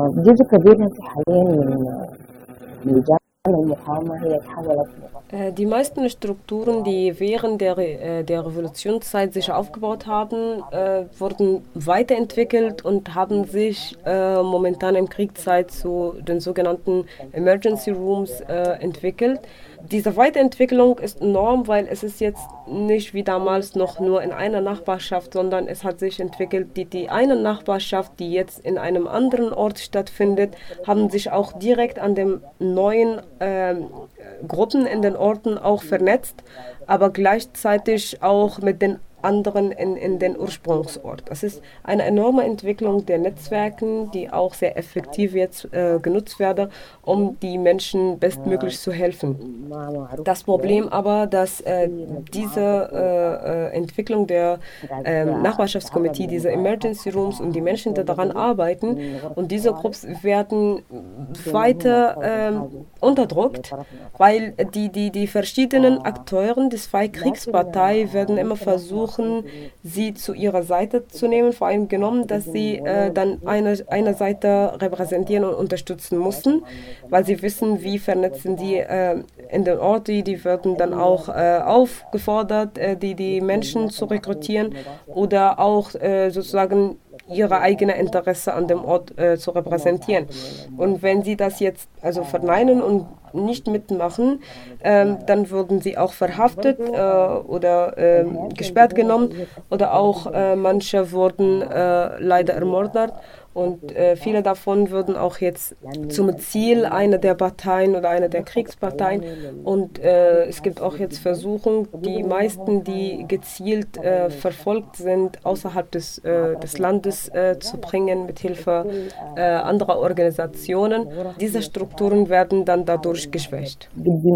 D: Die meisten Strukturen, die während der, der Revolutionszeit sich aufgebaut haben, äh, wurden weiterentwickelt und haben sich äh, momentan in Kriegszeit zu den sogenannten Emergency Rooms äh, entwickelt. Diese Weiterentwicklung ist enorm, weil es ist jetzt nicht wie damals noch nur in einer Nachbarschaft, sondern es hat sich entwickelt, die, die eine Nachbarschaft, die jetzt in einem anderen Ort stattfindet, haben sich auch direkt an den neuen äh, Gruppen in den Orten auch vernetzt, aber gleichzeitig auch mit den anderen in, in den Ursprungsort. Das ist eine enorme Entwicklung der Netzwerke, die auch sehr effektiv jetzt äh, genutzt werden, um die Menschen bestmöglich zu helfen. Das Problem aber, dass äh, diese äh, Entwicklung der äh, Nachbarschaftskomitee, diese Emergency Rooms und die Menschen, die daran arbeiten, und diese Grupps werden weiter äh, unterdrückt, weil die, die, die verschiedenen Akteure des zwei Kriegsparteien werden immer versuchen, sie zu ihrer Seite zu nehmen, vor allem genommen, dass sie äh, dann eine, eine Seite repräsentieren und unterstützen mussten, weil sie wissen, wie vernetzt sind die äh, in den Orten, die werden dann auch äh, aufgefordert, äh, die, die Menschen zu rekrutieren oder auch äh, sozusagen ihre eigene Interesse an dem Ort äh, zu repräsentieren. Und wenn sie das jetzt also verneinen und nicht mitmachen, ähm, dann würden sie auch verhaftet äh, oder äh, gesperrt genommen oder auch äh, manche wurden äh, leider ermordet. Und äh, viele davon würden auch jetzt zum Ziel einer der Parteien oder einer der Kriegsparteien. Und äh, es gibt auch jetzt Versuche, die meisten, die gezielt äh, verfolgt sind, außerhalb des, äh, des Landes äh, zu bringen, mit Hilfe äh, anderer Organisationen. Diese Strukturen werden dann dadurch geschwächt.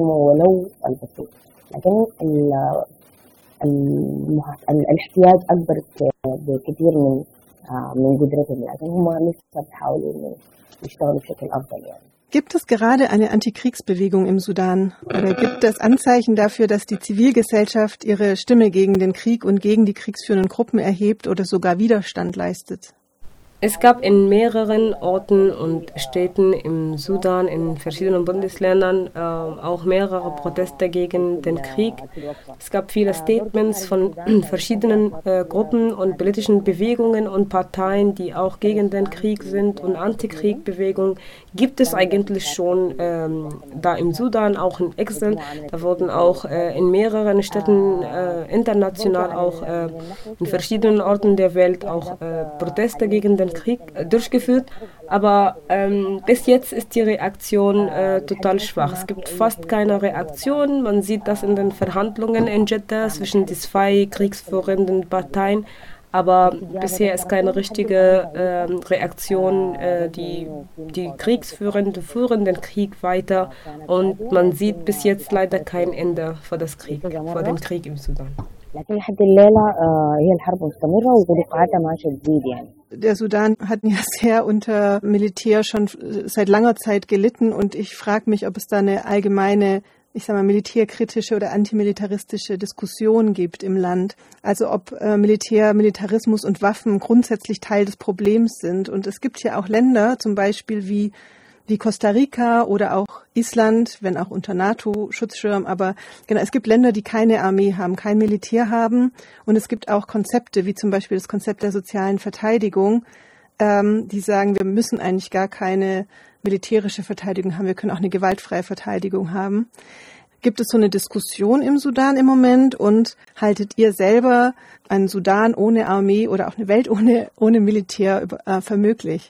I: Gibt es gerade eine Antikriegsbewegung im Sudan? Oder gibt es Anzeichen dafür, dass die Zivilgesellschaft ihre Stimme gegen den Krieg und gegen die kriegsführenden Gruppen erhebt oder sogar Widerstand leistet?
D: Es gab in mehreren Orten und Städten im Sudan, in verschiedenen Bundesländern, äh, auch mehrere Proteste gegen den Krieg. Es gab viele Statements von verschiedenen äh, Gruppen und politischen Bewegungen und Parteien, die auch gegen den Krieg sind, und Antikriegbewegung gibt es eigentlich schon ähm, da im Sudan, auch in Exil. Da wurden auch äh, in mehreren Städten äh, international, auch äh, in verschiedenen Orten der Welt auch äh, Proteste gegen den Krieg durchgeführt, aber ähm, bis jetzt ist die Reaktion äh, total schwach. Es gibt fast keine Reaktion. Man sieht das in den Verhandlungen in Jeddah zwischen den zwei kriegsführenden Parteien, aber bisher ist keine richtige äh, Reaktion. Äh, die, die Kriegsführenden führen den Krieg weiter und man sieht bis jetzt leider kein Ende vor, das Krieg, vor dem Krieg im Sudan.
I: Der Sudan hat ja sehr unter Militär schon seit langer Zeit gelitten und ich frage mich, ob es da eine allgemeine, ich sag mal, militärkritische oder antimilitaristische Diskussion gibt im Land. Also ob äh, Militär, Militarismus und Waffen grundsätzlich Teil des Problems sind. Und es gibt ja auch Länder, zum Beispiel wie wie Costa Rica oder auch Island, wenn auch unter NATO-Schutzschirm, aber genau, es gibt Länder, die keine Armee haben, kein Militär haben und es gibt auch Konzepte, wie zum Beispiel das Konzept der sozialen Verteidigung, ähm, die sagen, wir müssen eigentlich gar keine militärische Verteidigung haben, wir können auch eine gewaltfreie Verteidigung haben. Gibt es so eine Diskussion im Sudan im Moment und haltet ihr selber einen Sudan ohne Armee oder auch eine Welt ohne, ohne Militär äh, für möglich?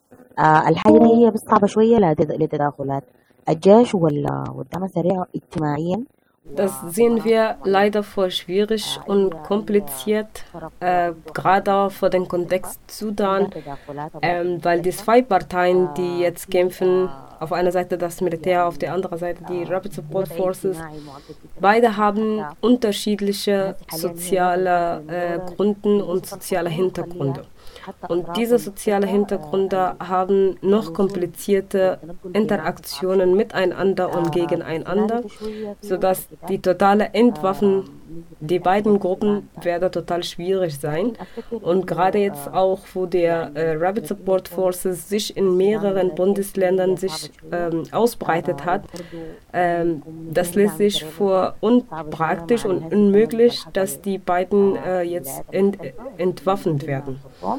J: الحاجة دي هي بس صعبة شوية لتداخلات الجيش والدعم السريع اجتماعيا.
D: Das sehen wir leider voll schwierig und kompliziert, äh, gerade vor dem Kontext Sudan, ähm, weil die zwei Parteien, die jetzt kämpfen, auf einer Seite das Militär, auf der anderen Seite die Rapid Support Forces, beide haben unterschiedliche soziale äh, Gründe und soziale Hintergründe. Und diese sozialen Hintergründe haben noch komplizierte Interaktionen miteinander und gegeneinander, sodass die totale Entwaffnung die beiden Gruppen werde total schwierig sein. Und gerade jetzt auch, wo der äh, Rapid Support Forces sich in mehreren Bundesländern sich ähm, ausbreitet hat, ähm, das lässt sich für unpraktisch und unmöglich, dass die beiden äh, jetzt ent entwaffnet werden.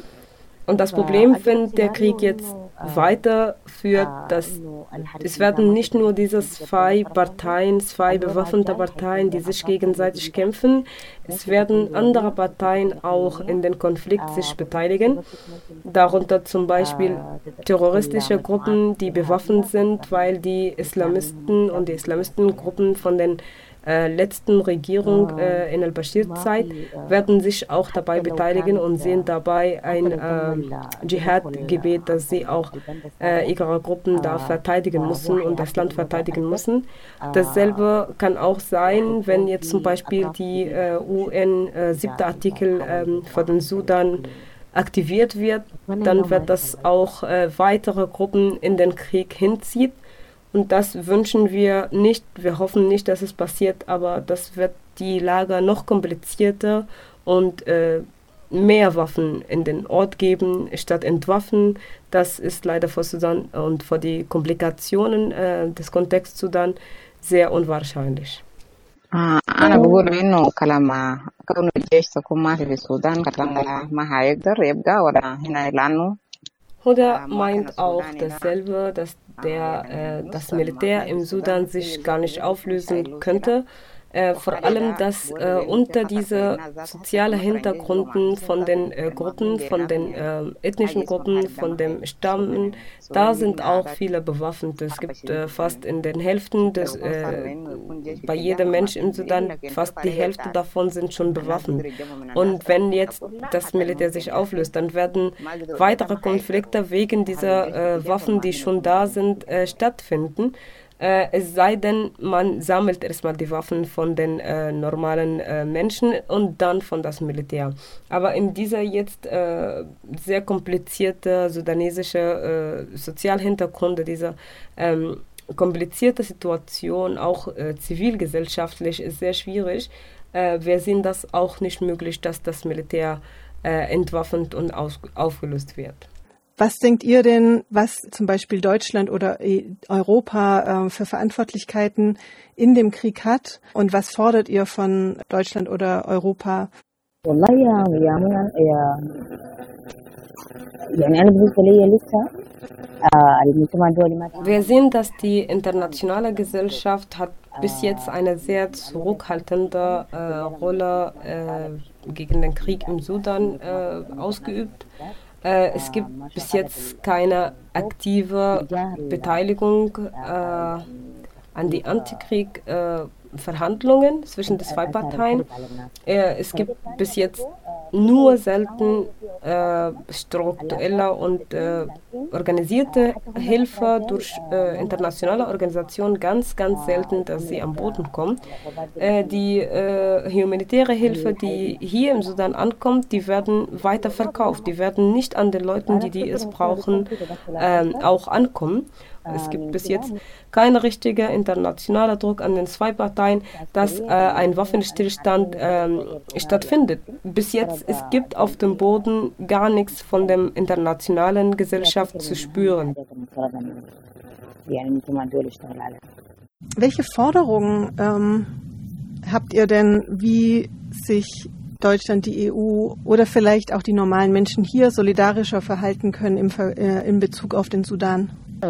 D: Und das Problem, wenn der Krieg jetzt weiterführt, dass es werden nicht nur diese zwei Parteien, zwei bewaffnete Parteien, die sich gegenseitig kämpfen, es werden andere Parteien auch in den Konflikt sich beteiligen, darunter zum Beispiel terroristische Gruppen, die bewaffnet sind, weil die Islamisten und die Islamistengruppen von den Äh, letzten Regierung äh, in al-Bashir-Zeit werden sich auch dabei beteiligen und sehen dabei ein äh, Dschihad-Gebet, dass sie auch äh, ihre Gruppen da verteidigen müssen und das Land verteidigen müssen. Dasselbe kann auch sein, wenn jetzt zum Beispiel die äh, U N äh, siebte Artikel äh, für den Sudan aktiviert wird, dann wird das auch äh, weitere Gruppen in den Krieg hinzieht. Und das wünschen wir nicht, wir hoffen nicht, dass es passiert, aber das wird die Lage noch komplizierter und äh, mehr Waffen in den Ort geben, statt entwaffnen. Das ist leider für Sudan und für die Komplikationen äh, des Kontexts Sudan sehr unwahrscheinlich.
B: أنا بقول إنه كلام كون الجيش تكون ماشي في السودان كلام ما هيقدر يبقى ولا هنا لأنه
D: Huda meint auch dasselbe, dass der, äh, das Militär im Sudan sich gar nicht auflösen könnte. Äh, vor allem, dass äh, unter diese sozialen Hintergründen von den äh, Gruppen, von den äh, ethnischen Gruppen, von dem Stamm, da sind auch viele Bewaffnete. Es gibt äh, fast in den Hälften, des, äh, bei jedem Mensch im Sudan, fast die Hälfte davon sind schon bewaffnet. Und wenn jetzt das Militär sich auflöst, dann werden weitere Konflikte wegen dieser äh, Waffen, die schon da sind, äh, stattfinden. Äh, es sei denn, man sammelt erstmal die Waffen von den äh, normalen äh, Menschen und dann von das Militär. Aber in dieser jetzt äh, sehr komplizierte sudanesische äh, Sozialhintergründe, dieser ähm, komplizierte Situation, auch äh, zivilgesellschaftlich, ist sehr schwierig. Äh, wir sehen das auch nicht möglich, dass das Militär äh, entwaffnet und aus, aufgelöst wird.
I: Was denkt ihr denn, was zum Beispiel Deutschland oder Europa äh, für Verantwortlichkeiten in dem Krieg hat? Und was fordert ihr von Deutschland oder Europa?
D: Wir sehen, dass die internationale Gesellschaft hat bis jetzt eine sehr zurückhaltende äh, Rolle äh, gegen den Krieg im Sudan äh, ausgeübt. Es gibt bis jetzt keine aktive Beteiligung äh, an die Antikrieg, äh, Verhandlungen zwischen den zwei Parteien. Äh, es gibt bis jetzt nur selten äh, strukturelle und äh, organisierte Hilfe durch äh, internationale Organisationen, ganz, ganz selten, dass sie am Boden kommen. Äh, die äh, humanitäre Hilfe, die hier im Sudan ankommt, die werden weiter verkauft. Die werden nicht an den Leuten, die, die es brauchen, äh, auch ankommen. Es gibt bis jetzt keinen richtigen internationalen Druck an den zwei Parteien, dass äh, ein Waffenstillstand äh, stattfindet. Bis jetzt es gibt auf dem Boden gar nichts von der internationalen Gesellschaft zu spüren.
I: Welche Forderungen ähm, habt ihr denn, wie sich Deutschland, die E U oder vielleicht auch die normalen Menschen hier solidarischer verhalten können im Ver äh, in Bezug auf den Sudan?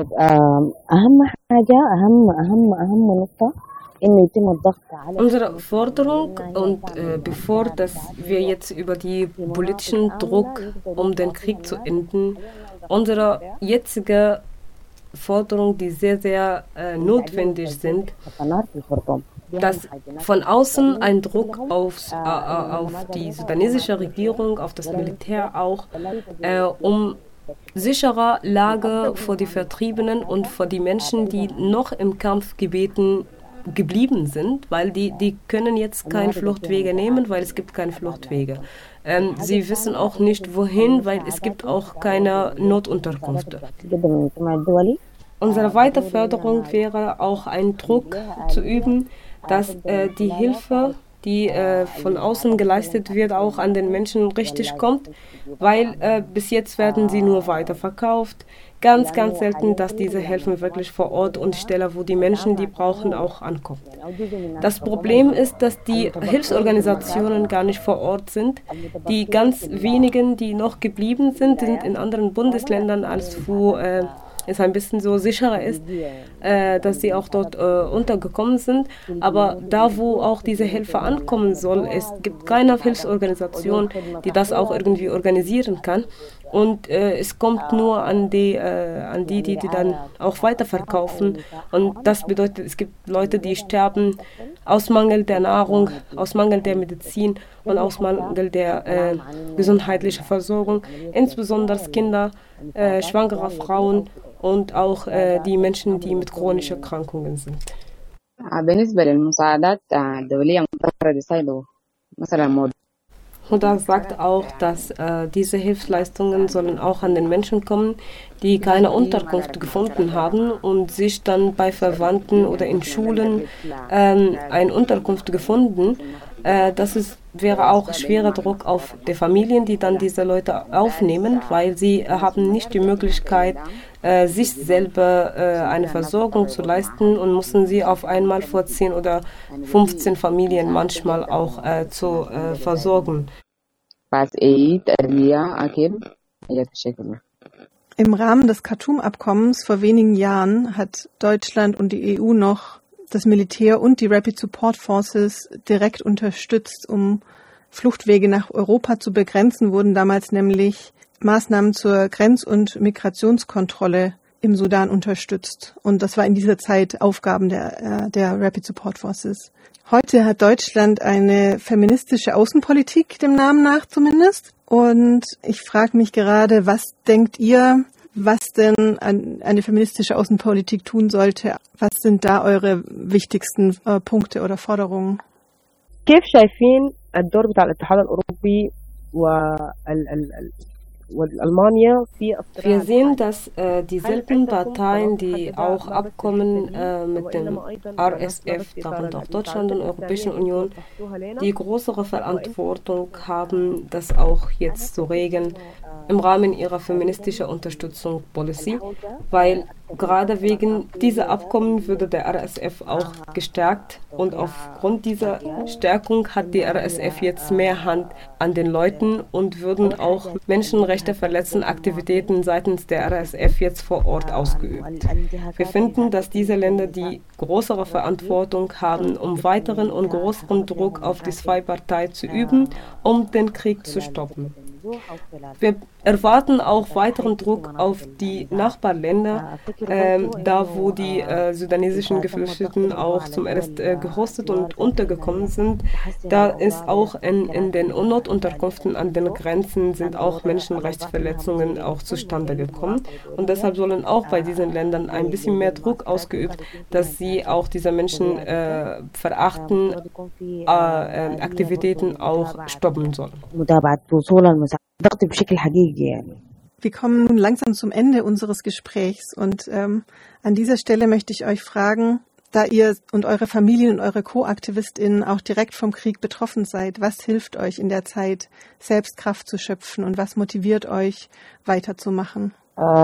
D: Unsere Forderung, und äh, bevor dass wir jetzt über den politischen Druck, um den Krieg zu enden, unsere jetzige Forderung, die sehr, sehr äh, notwendig sind, dass von außen ein Druck auf, äh, auf die sudanesische Regierung, auf das Militär auch, äh, um sichere Lage für die Vertriebenen und für die Menschen, die noch im Kampfgebieten geblieben sind, weil die, die können jetzt keine Fluchtwege nehmen, weil es gibt keine Fluchtwege. Ähm, sie wissen auch nicht wohin, weil es gibt auch keine Notunterkünfte. Unsere weitere Förderung wäre auch ein Druck zu üben, dass äh, die Hilfe, die äh, von außen geleistet wird, auch an den Menschen richtig kommt, weil äh, bis jetzt werden sie nur weiterverkauft. Ganz, ganz selten, dass diese Hilfen wirklich vor Ort und Stelle, wo die Menschen die brauchen, auch ankommen. Das Problem ist, dass die Hilfsorganisationen gar nicht vor Ort sind. Die ganz wenigen, die noch geblieben sind, sind in anderen Bundesländern, als wo äh, es ein bisschen so sicherer ist, äh, dass sie auch dort äh, untergekommen sind. Aber da, wo auch diese Hilfe ankommen soll, es gibt keine Hilfsorganisation, die das auch irgendwie organisieren kann. Und äh, es kommt nur an die, äh, an die, die, die dann auch weiterverkaufen. Und das bedeutet, es gibt Leute, die sterben aus Mangel der Nahrung, aus Mangel der Medizin und aus Mangel der äh, gesundheitlichen Versorgung. Insbesondere Kinder, äh, schwangere Frauen und auch äh, die Menschen, die mit chronischen Erkrankungen sind. Huda sagt auch, dass äh, diese Hilfsleistungen sollen auch an den Menschen kommen, die keine Unterkunft gefunden haben und sich dann bei Verwandten oder in Schulen ähm, eine Unterkunft gefunden. Äh, das ist, wäre auch schwerer Druck auf die Familien, die dann diese Leute aufnehmen, weil sie äh, haben nicht die Möglichkeit, äh, sich selber äh, eine Versorgung zu leisten und müssen sie auf einmal vor zehn oder fünfzehn Familien manchmal auch äh, zu äh, versorgen.
I: Im Rahmen des Khartoum-Abkommens vor wenigen Jahren hat Deutschland und die E U noch das Militär und die Rapid Support Forces direkt unterstützt, um Fluchtwege nach Europa zu begrenzen, wurden damals nämlich Maßnahmen zur Grenz- und Migrationskontrolle im Sudan unterstützt. Und das war in dieser Zeit Aufgaben der, der Rapid Support Forces. Heute hat Deutschland eine feministische Außenpolitik, dem Namen nach zumindest. Und ich frage mich gerade, was denkt ihr, was denn eine feministische Außenpolitik tun sollte? Was sind da eure wichtigsten äh, Punkte oder Forderungen?
J: كيف شايفين الدور بتاع الاتحاد الأوروبي وال
D: Wir sehen, dass äh, dieselben Parteien, die auch Abkommen äh, mit dem R S F, darunter auch Deutschland und Europäischen Union, die größere Verantwortung haben, das auch jetzt zu regeln im Rahmen ihrer feministischen Unterstützung Policy, weil gerade wegen dieser Abkommen würde der R S F auch gestärkt und aufgrund dieser Stärkung hat die R S F jetzt mehr Hand an den Leuten und würden auch Menschenrechte verletzende Aktivitäten seitens der R S F jetzt vor Ort ausgeübt. Wir finden, dass diese Länder die größere Verantwortung haben, um weiteren und größeren Druck auf die zwei Parteien zu üben, um den Krieg zu stoppen. Wir erwarten auch weiteren Druck auf die Nachbarländer, äh, da wo die äh, sudanesischen Geflüchteten auch zum ersten äh, gehostet und untergekommen sind. Da ist auch in, in den Notunterkünften an den Grenzen sind auch Menschenrechtsverletzungen auch zustande gekommen. Und deshalb sollen auch bei diesen Ländern ein bisschen mehr Druck ausgeübt, dass sie auch diese Menschen äh, verachten, äh, äh, Aktivitäten auch stoppen sollen.
I: Wir kommen nun langsam zum Ende unseres Gesprächs und ähm, an dieser Stelle möchte ich euch fragen, da ihr und eure Familien und eure Co-AktivistInnen auch direkt vom Krieg betroffen seid, was hilft euch in der Zeit, selbst Kraft zu schöpfen und was motiviert euch, weiterzumachen?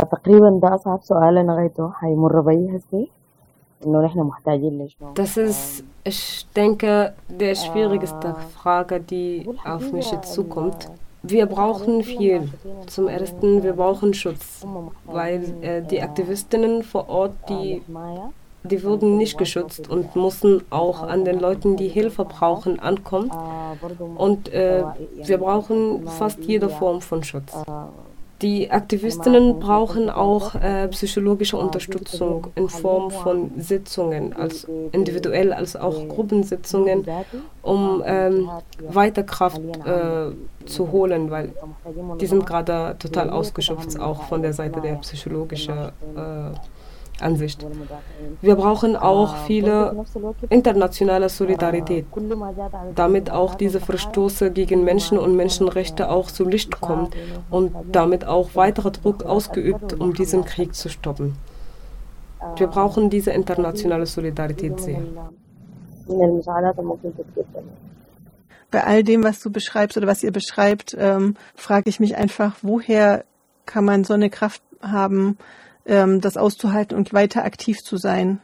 D: Das ist, ich denke, die schwierigste Frage, die auf mich jetzt zukommt. Wir brauchen viel. Zum Ersten, wir brauchen Schutz, weil äh, die Aktivistinnen vor Ort, die, die wurden nicht geschützt und mussten auch an den Leuten, die Hilfe brauchen, ankommen. Und äh, wir brauchen fast jede Form von Schutz. Die Aktivistinnen brauchen auch äh, psychologische Unterstützung in Form von Sitzungen, als individuell als auch Gruppensitzungen, um ähm, weiter Kraft äh, zu holen, weil die sind gerade total ausgeschöpft, auch von der Seite der psychologischen äh, Ansicht. Wir brauchen auch viele internationale Solidarität, damit auch diese Verstoße gegen Menschen und Menschenrechte auch zu Licht kommen und damit auch weiterer Druck ausgeübt, um diesen Krieg zu stoppen. Wir brauchen diese internationale Solidarität sehr.
I: Bei all dem, was du beschreibst oder was ihr beschreibt, ähm, frage ich mich einfach, woher kann man so eine Kraft haben, das auszuhalten und weiter aktiv zu sein?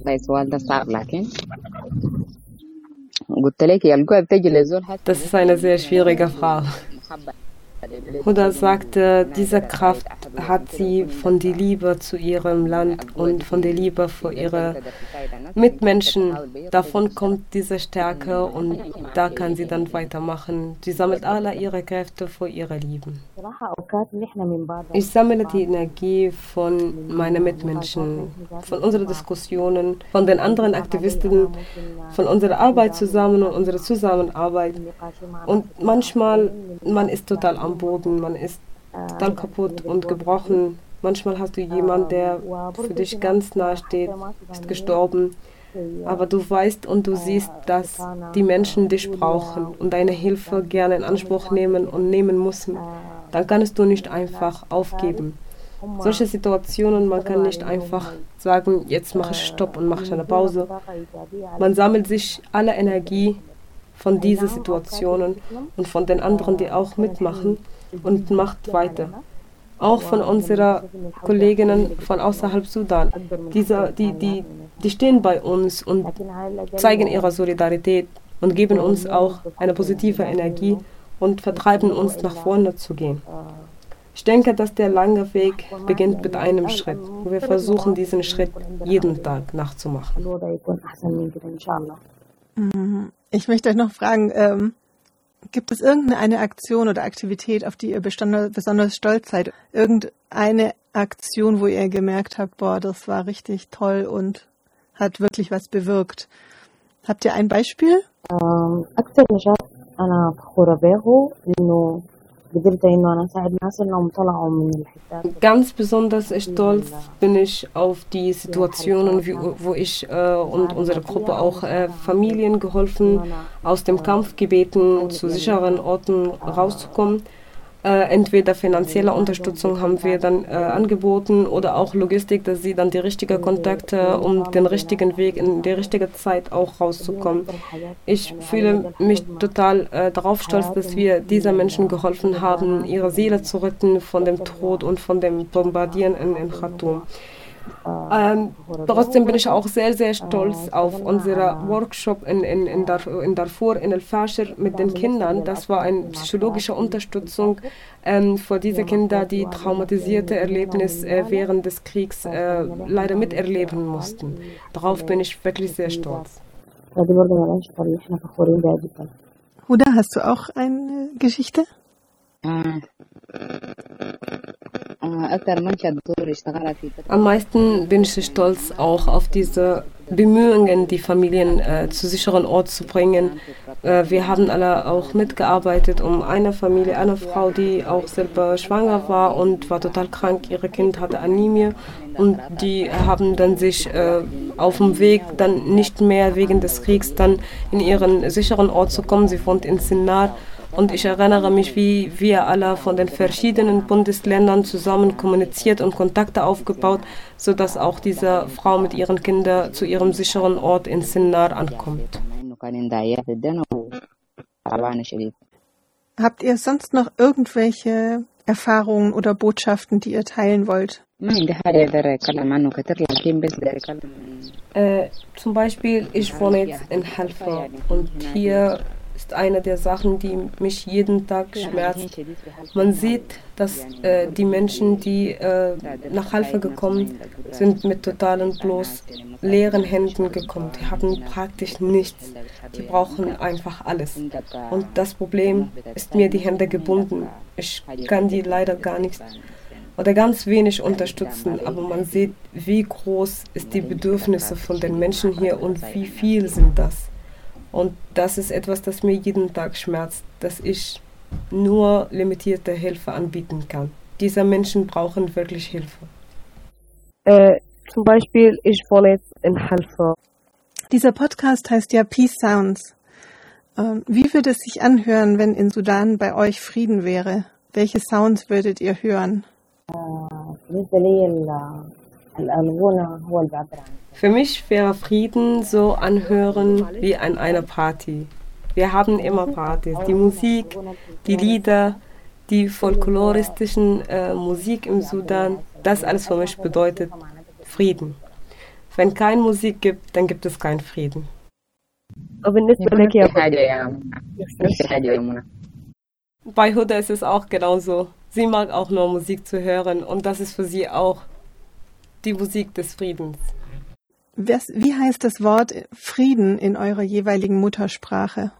D: Das ist eine sehr schwierige Frage. Huda sagte, diese Kraft hat sie von der Liebe zu ihrem Land und von der Liebe für ihre Mitmenschen. Davon kommt diese Stärke und da kann sie dann weitermachen. Sie sammelt alle ihre Kräfte für ihre Lieben. Ich sammle die Energie von meinen Mitmenschen, von unseren Diskussionen, von den anderen Aktivisten, von unserer Arbeit zusammen und unserer Zusammenarbeit. Und manchmal, man ist total am Boden, man ist total kaputt und gebrochen. Manchmal hast du jemanden, der für dich ganz nahe steht, ist gestorben. Aber du weißt und du siehst, dass die Menschen dich brauchen und deine Hilfe gerne in Anspruch nehmen und nehmen müssen. Dann kannst du nicht einfach aufgeben. Solche Situationen, man kann nicht einfach sagen, jetzt mache ich Stopp und mache eine Pause. Man sammelt sich alle Energie von diesen Situationen und von den anderen, die auch mitmachen und macht weiter. Auch von unseren Kolleginnen von außerhalb Sudan. Diese, die, die, die stehen bei uns und zeigen ihre Solidarität und geben uns auch eine positive Energie und vertreiben uns nach vorne zu gehen. Ich denke, dass der lange Weg beginnt mit einem Schritt. Wir versuchen, diesen Schritt jeden Tag nachzumachen.
I: Ich möchte euch noch fragen, ähm, gibt es irgendeine Aktion oder Aktivität, auf die ihr besonders stolz seid? Irgendeine Aktion, wo ihr gemerkt habt, boah, das war richtig toll und hat wirklich was bewirkt? Habt ihr ein Beispiel?
J: Ähm,
D: Ganz besonders stolz bin ich auf die Situationen, wie, wo ich äh, und unsere Gruppe auch äh, Familien geholfen, aus dem Kampfgebieten zu sicheren Orten rauszukommen. Äh, entweder finanzielle Unterstützung haben wir dann äh, angeboten oder auch Logistik, dass sie dann die richtigen Kontakte, um den richtigen Weg in die richtige Zeit auch rauszukommen. Ich fühle mich total äh, darauf stolz, dass wir diesen Menschen geholfen haben, ihre Seele zu retten von dem Tod und von dem Bombardieren in, in Khartoum. Ähm, trotzdem bin ich auch sehr, sehr stolz auf unseren Workshop in, in, in, Darfur, in Darfur, in El-Fashir mit den Kindern. Das war eine psychologische Unterstützung ähm, für diese Kinder, die traumatisierte Erlebnisse äh, während des Kriegs äh, leider miterleben mussten. Darauf bin ich wirklich sehr stolz.
I: Huda, hast du auch eine Geschichte?
D: Am meisten bin ich stolz auch auf diese Bemühungen, die Familien äh, zu sicheren Ort zu bringen. Äh, wir haben alle auch mitgearbeitet, um eine Familie, eine Frau, die auch selber schwanger war und war total krank, ihr Kind hatte Anämie und die haben dann sich äh, auf dem Weg dann nicht mehr wegen des Kriegs dann in ihren sicheren Ort zu kommen. Sie wohnt in Sinnar. Und ich erinnere mich, wie wir alle von den verschiedenen Bundesländern zusammen kommuniziert und Kontakte aufgebaut, sodass auch diese Frau mit ihren Kindern zu ihrem sicheren Ort in Sinnar ankommt.
I: Habt ihr sonst noch irgendwelche Erfahrungen oder Botschaften, die ihr teilen wollt?
D: Äh, zum Beispiel, ich wohne jetzt in Halfa und hier ist eine der Sachen, die mich jeden Tag schmerzt. Man sieht, dass äh, die Menschen, die äh, nach Halfa gekommen sind, mit totalen bloß leeren Händen gekommen. Die haben praktisch nichts. Die brauchen einfach alles. Und das Problem ist mir die Hände gebunden. Ich kann die leider gar nicht oder ganz wenig unterstützen, aber man sieht, wie groß ist die Bedürfnisse von den Menschen hier und wie viel sind das. Und das ist etwas, das mir jeden Tag schmerzt, dass ich nur limitierte Hilfe anbieten kann. Diese Menschen brauchen wirklich Hilfe. Äh, zum Beispiel, ich wohne jetzt in Halfa.
I: Dieser Podcast heißt ja Peace Sounds. Ähm, wie würde es sich anhören, wenn in Sudan bei euch Frieden wäre? Welche Sounds würdet ihr hören?
D: Für mich wäre Frieden so anhören wie an einer Party. Wir haben immer Partys. Die Musik, die Lieder, die folkloristischen äh, Musik im Sudan, das alles für mich bedeutet Frieden. Wenn keine Musik gibt, dann gibt es keinen Frieden. Bei Huda ist es auch genauso. Sie mag auch nur Musik zu hören und das ist für sie auch die Musik des Friedens.
I: Was, wie heißt das Wort Frieden in eurer jeweiligen Muttersprache?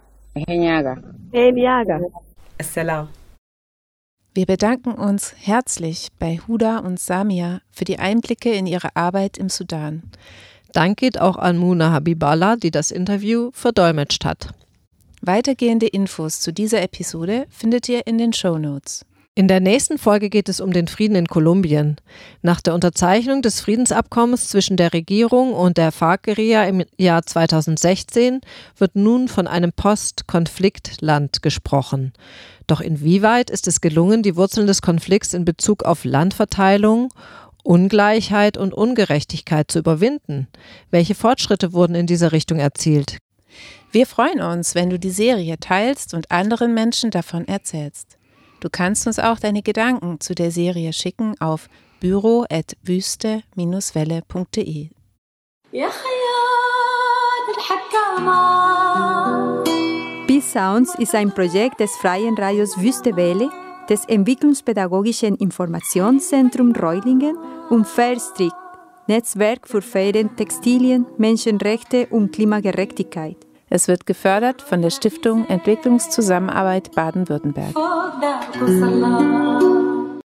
D: Assalam.
G: Wir bedanken uns herzlich bei Huda und Samia für die Einblicke in ihre Arbeit im Sudan.
E: Dank geht auch an Muna Habiballah, die das Interview verdolmetscht hat.
G: Weitergehende Infos zu dieser Episode findet ihr in den Shownotes.
E: In der nächsten Folge geht es um den Frieden in Kolumbien. Nach der Unterzeichnung des Friedensabkommens zwischen der Regierung und der FARC-Guerilla im Jahr zweitausendsechzehn wird nun von einem Post-Konflikt-Land gesprochen. Doch inwieweit ist es gelungen, die Wurzeln des Konflikts in Bezug auf Landverteilung, Ungleichheit und Ungerechtigkeit zu überwinden? Welche Fortschritte wurden in dieser Richtung erzielt?
G: Wir freuen uns, wenn du die Serie teilst und anderen Menschen davon erzählst. Du kannst uns auch deine Gedanken zu der Serie schicken auf büro at wüste Bindestrich welle punkt de.
F: Peace Sounds ist ein Projekt des Freien Radios Wüste Welle, des Entwicklungspädagogischen Informationszentrum Reutlingen und Fairstrick, Netzwerk für faire Textilien, Menschenrechte und Klimagerechtigkeit.
G: Es wird gefördert von der Stiftung Entwicklungszusammenarbeit Baden-Württemberg.